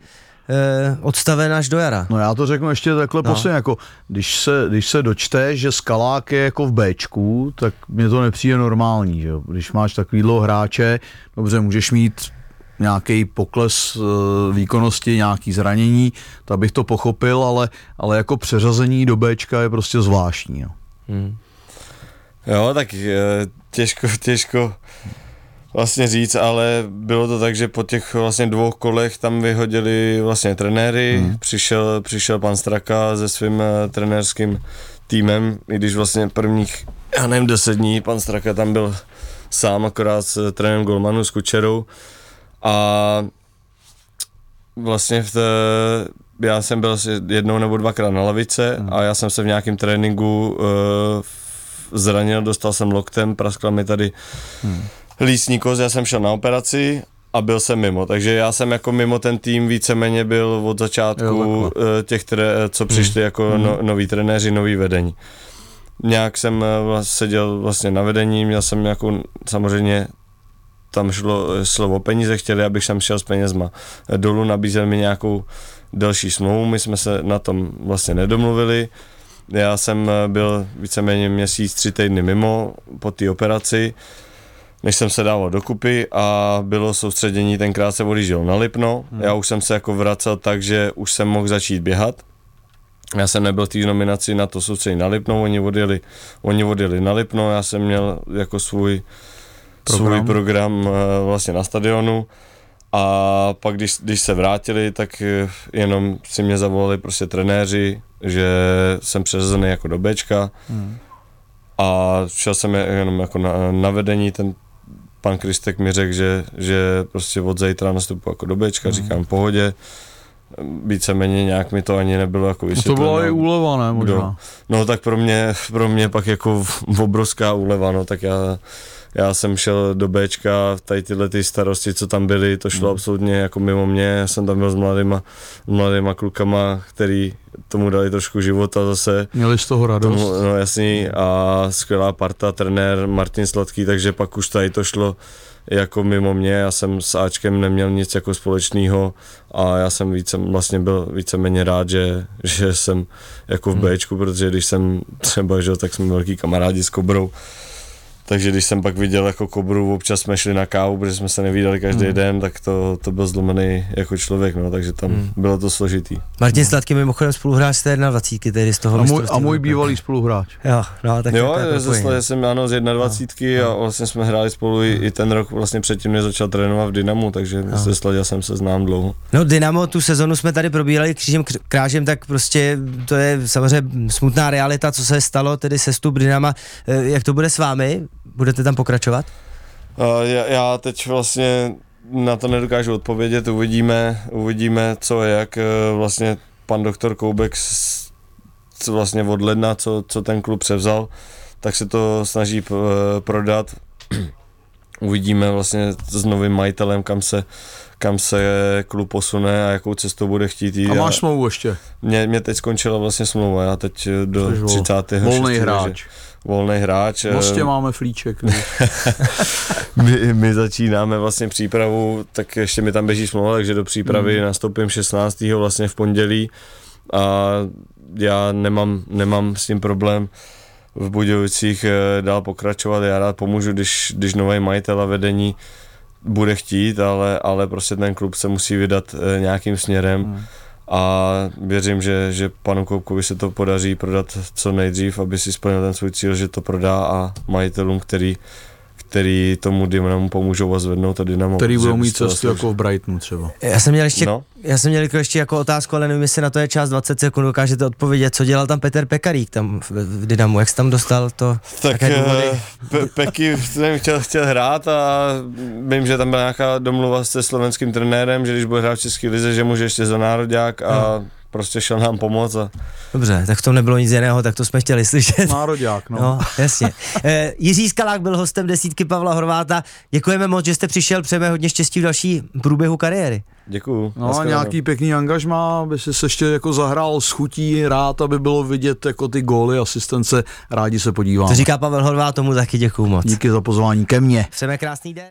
Speaker 2: e, odstaven až do jara.
Speaker 3: No já to řeknu ještě takhle
Speaker 2: No.
Speaker 3: posledně, jako když se, když se dočte, že Skalák je jako v Bčku, tak mně to nepřijde normální, že jo. Když máš takovýhle hráče, dobře, můžeš mít nějaký pokles e, výkonnosti, nějaký zranění, tak bych to pochopil, ale, ale jako přeřazení do Bčka je prostě zvláštní. Jo.
Speaker 2: Hmm.
Speaker 4: Jo, tak e, těžko, těžko vlastně říct, ale bylo to tak, že po těch vlastně dvou kolech tam vyhodili vlastně trenéry, hmm. přišel, přišel pan Straka se svým uh, trenérským týmem, i když vlastně prvních, já nevím, deset dní pan Straka tam byl sám akorát s trenérem golmanu, s Kučerou a vlastně v té, já jsem byl jednou nebo dvakrát na lavice hmm. a já jsem se v nějakém tréninku uh, zranil, dostal jsem loktem, praskla mi tady hmm. lísní kost, já jsem šel na operaci a byl jsem mimo, takže já jsem jako mimo ten tým víceméně byl od začátku jo, těch, které, co přišli hmm. jako hmm. No, noví trenéři, nový vedení. Nějak jsem seděl vlastně na vedení, měl jsem nějakou, samozřejmě tam šlo, šlo o peníze, chtěli, abych tam šel s penězma dolů, nabízeli mi nějakou další smlouvu, my jsme se na tom vlastně nedomluvili. Já jsem byl víceméně měsíc, tři týdny mimo po té operaci, než jsem se dával dokupy a bylo soustředění, tenkrát se odjížděl na Lipno. Hmm. Já už jsem se jako vracel tak, že už jsem mohl začít běhat. Já jsem nebyl v té nominaci na to soustředění na Lipno, oni odjeli, oni odjeli na Lipno, já jsem měl jako svůj program, svůj program vlastně na stadionu. A pak, když, když se vrátili, tak jenom si mě zavolali prostě trenéři, že jsem přeřazený jako do Bčka. Hmm. A šel jsem jenom jako na, na vedení, ten pan Kristek mi řekl, že, že prostě od zítra nastupu jako do Bčka, hmm. říkám v pohodě. Víceméně nějak mi to ani nebylo jako vysvětleno.
Speaker 3: To byla i úleva, ne? Možná.
Speaker 4: Kdo? No tak pro mě, pro mě pak jako obrovská úleva, no tak já Já jsem šel do Bčka, tady tyhle ty starosti, co tam byly, to šlo mm. absolutně jako mimo mě, já jsem tam byl s mladýma, mladýma klukama, který tomu dali trošku života zase.
Speaker 3: Měli z toho radost.
Speaker 4: Tomu, no jasný, a skvělá parta, trenér Martin Sladký, takže pak už tady to šlo jako mimo mě, já jsem s Ačkem neměl nic jako společného a já jsem více, vlastně byl víceméně rád, že, že jsem jako v Bčku, protože když jsem třeba, že, tak jsme velký kamarádi s Kobrou. Takže když jsem pak viděl jako Kobru, občas jsme šli na kávu, protože jsme se nevídali každý mm. den, tak to, to byl zlomený jako člověk, no, takže tam mm. bylo to složitý.
Speaker 2: Martin Sladký mimochodem spoluhráč z té dvacítky, tedy z toho
Speaker 3: a můj, a můj bývalý spoluhráč.
Speaker 2: Jo, no, tak
Speaker 4: jo, zase jsem ano z dvacítky no. a vlastně jsme hráli spolu no. i, i ten rok vlastně předtím, než začal trénovat v Dynamu, takže no. se Sladě jsem se znám dlouho.
Speaker 2: No Dynamo, tu sezonu jsme tady probírali křížem krážem, tak prostě to je samozřejmě smutná realita, co se stalo, tedy sestup Dynama. Jak to bude s vámi? Budete tam pokračovat?
Speaker 4: Uh, já, já teď vlastně na to nedokážu odpovědět, uvidíme, uvidíme co je, jak vlastně pan doktor Koubek co vlastně od ledna, co, co ten klub převzal, tak se to snaží p- prodat. Uvidíme vlastně s novým majitelem, kam se, kam se klub posune a jakou cestou bude chtít jít.
Speaker 3: A máš smlouvu ještě?
Speaker 4: Mě, mě teď skončila vlastně smlouva, já teď do třicátého
Speaker 3: Volný hráč.
Speaker 4: Volný hráč.
Speaker 3: Vlastně máme flíček.
Speaker 4: my, my začínáme vlastně přípravu, tak ještě mi tam běží smlouva, takže do přípravy mm. nastoupím šestnáctého vlastně v pondělí a já nemám, nemám s tím problém v Budějovicích dál pokračovat, já rád pomůžu, když, když nový majitel a vedení bude chtít, ale, ale prostě ten klub se musí vydat nějakým směrem. Mm. A věřím, že, že panu Koubkovi se to podaří prodat co nejdřív, aby si splnil ten svůj cíl, že to prodá a majitelům, který, který tomu Dynamu pomůžou a zvednou to Dynamo.
Speaker 3: Který budou mít cestu jako v Brightonu třeba.
Speaker 2: Já jsem měl ještě,
Speaker 3: no.
Speaker 2: já jsem měl ještě jako otázku, ale nevím, jestli na to je čas dvacet sekund, dokážete odpovědět, co dělal tam Petr Pekarík tam v, v Dynamu, jak jsi tam dostal to?
Speaker 4: Tak Pe- Peky chtěl, chtěl hrát a vím, že tam byla nějaká domluva se slovenským trenérem, že když bude hrát v České lize, že může ještě za nároďák a no. prostě šel nám pomoct. A...
Speaker 2: Dobře, tak v tom nebylo nic jiného, tak to jsme chtěli slyšet.
Speaker 3: Nároďák, no.
Speaker 2: no jasně. E, Jiří Skalák byl hostem desítky Pavla Horváta. Děkujeme moc, že jste přišel, přejeme hodně štěstí v další průběhu kariéry.
Speaker 4: Děkuju.
Speaker 3: No a nějaký pěkný angažmá, aby si se ještě jako zahrál s chutí, rád, aby bylo vidět jako ty góly, asistence, rádi se podíváme.
Speaker 2: To říká Pavel Horvát, tomu taky děkuju moc.
Speaker 3: Díky za pozvání ke mně.
Speaker 2: Přejeme krásný den.